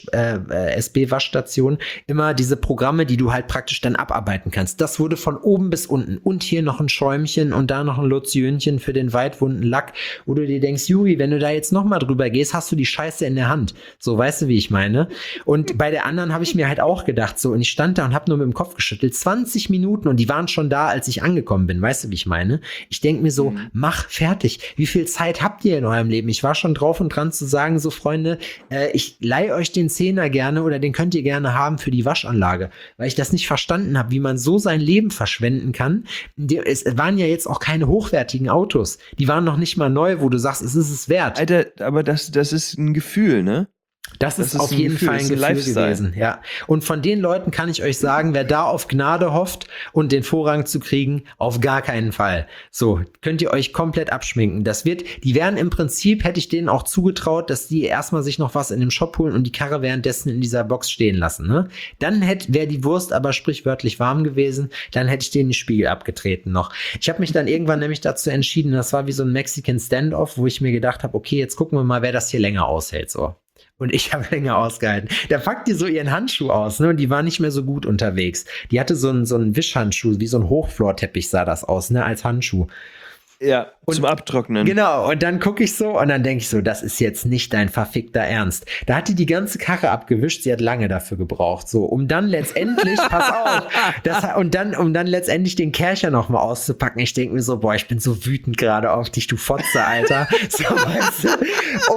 SB-Waschstation immer diese Programme, die du halt praktisch dann abarbeiten kannst. Das wurde von oben bis unten und hier noch ein Schäumchen und da noch ein Lotionchen für den weitwunden Lack, wo du dir denkst, Juri, wenn du da jetzt nochmal drüber gehst, hast du die Scheiße in der Hand. So, weißt du, wie ich meine? Und bei der anderen habe ich mir halt auch gedacht, so, und ich stand da und habe nur mit dem Kopf geschüttelt, 20 Minuten und die waren schon da, als ich angekommen bin. Weißt du, wie ich meine? Ich denke mir so, mach fertig. Wie viel Zeit habt ihr in eurem Leben? Ich war schon drauf und dran zu sagen, so, Freunde, ich leih euch den 10er gerne oder den könnt ihr gerne haben für die Waschanlage, weil ich das nicht verstanden habe, wie man so sein Leben verschwenden kann. Es waren ja jetzt auch keine hochwertigen Autos. Die waren noch nicht mal neu, wo du sagst, es ist es wert. Alter, aber das ist ein Gefühl, ne? Das ist auf jeden Fall ein Gefühl gewesen, ja. Und von den Leuten kann ich euch sagen, wer da auf Gnade hofft und den Vorrang zu kriegen, auf gar keinen Fall. So, könnt ihr euch komplett abschminken. Die wären im Prinzip, hätte ich denen auch zugetraut, dass die erstmal sich noch was in dem Shop holen und die Karre währenddessen in dieser Box stehen lassen, ne? Dann wäre die Wurst aber sprichwörtlich warm gewesen, dann hätte ich denen den Spiegel abgetreten noch. Ich habe mich dann irgendwann nämlich dazu entschieden, das war wie so ein Mexican Standoff, wo ich mir gedacht habe, okay, jetzt gucken wir mal, wer das hier länger aushält, so. Und ich habe länger ausgehalten. Da packt die so ihren Handschuh aus, ne? Und die war nicht mehr so gut unterwegs. Die hatte so einen Wischhandschuh, wie so ein Hochflorteppich sah das aus, ne? Als Handschuh. Ja, und zum Abtrocknen. Genau, und dann gucke ich so und dann denke ich so, das ist jetzt nicht dein verfickter Ernst. Da hat die ganze Karre abgewischt, sie hat lange dafür gebraucht, so, um dann letztendlich, pass auf, um dann letztendlich den Kercher nochmal auszupacken. Ich denke mir so, boah, ich bin so wütend gerade auf dich, du Fotze, Alter. So, weißt du,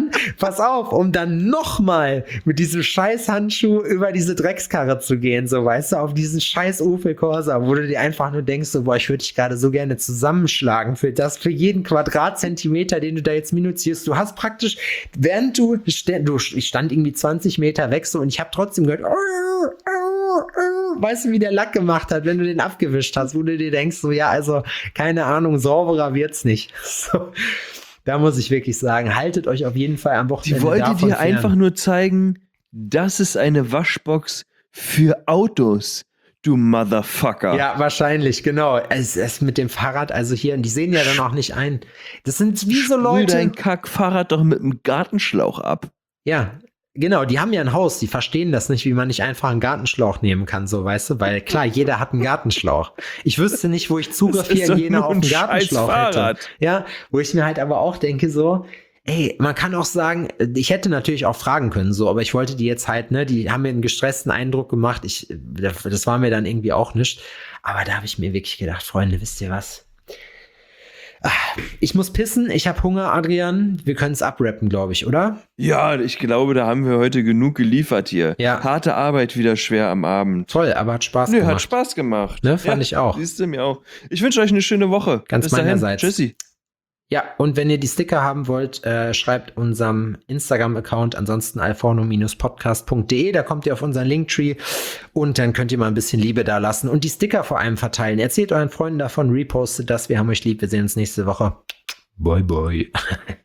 um dann nochmal mit diesem scheiß Handschuh über diese Dreckskarre zu gehen, so, weißt du, auf diesen scheiß Opel Corsa, wo du dir einfach nur denkst, so, boah, ich würde dich gerade so gerne zusammenschlagen für jeden Quadratzentimeter, den du da jetzt minutierst. Du hast praktisch, während ich stand irgendwie 20 Meter weg so und ich habe trotzdem gehört, weißt du, wie der Lack gemacht hat, wenn du den abgewischt hast, wo du dir denkst, so, ja, also, keine Ahnung, sauberer wird's nicht. So. Da muss ich wirklich sagen, haltet euch auf jeden Fall am Wochenende Die wollte dir einfach nur zeigen, das ist eine Waschbox für Autos, du Motherfucker. Ja, wahrscheinlich, genau. Es mit dem Fahrrad, also hier, die sehen ja dann auch nicht ein. Das sind wie so Sprüh Leute. dein Kackfahrrad doch mit einem Gartenschlauch ab. Ja, genau, die haben ja ein Haus, die verstehen das nicht, wie man nicht einfach einen Gartenschlauch nehmen kann, so, weißt du, weil klar, jeder hat einen Gartenschlauch. Ich wüsste nicht, wo ich Zugriff hier in Jena auf einen Gartenschlauch hätte. Ja, wo ich mir halt aber auch denke so, ey, man kann auch sagen, ich hätte natürlich auch fragen können, so, aber ich wollte die jetzt halt, ne, die haben mir einen gestressten Eindruck gemacht, das war mir dann irgendwie auch nicht, aber da habe ich mir wirklich gedacht, Freunde, wisst ihr was? Ich muss pissen, ich habe Hunger, Adrian. Wir können es abrappen, glaube ich, oder? Ja, ich glaube, da haben wir heute genug geliefert hier. Ja. Harte Arbeit wieder schwer am Abend. Toll, aber hat Spaß gemacht. Hat Spaß gemacht. Ne, fand ich auch. Siehst du mir auch. Ich wünsche euch eine schöne Woche. Ganz Bis dahin. meinerseits. Tschüssi. Ja, und wenn ihr die Sticker haben wollt, schreibt unserem Instagram-Account, ansonsten alforno-podcast.de, da kommt ihr auf unseren Linktree und dann könnt ihr mal ein bisschen Liebe da lassen und die Sticker vor allem verteilen. Erzählt euren Freunden davon, repostet das, wir haben euch lieb, wir sehen uns nächste Woche. Bye, bye.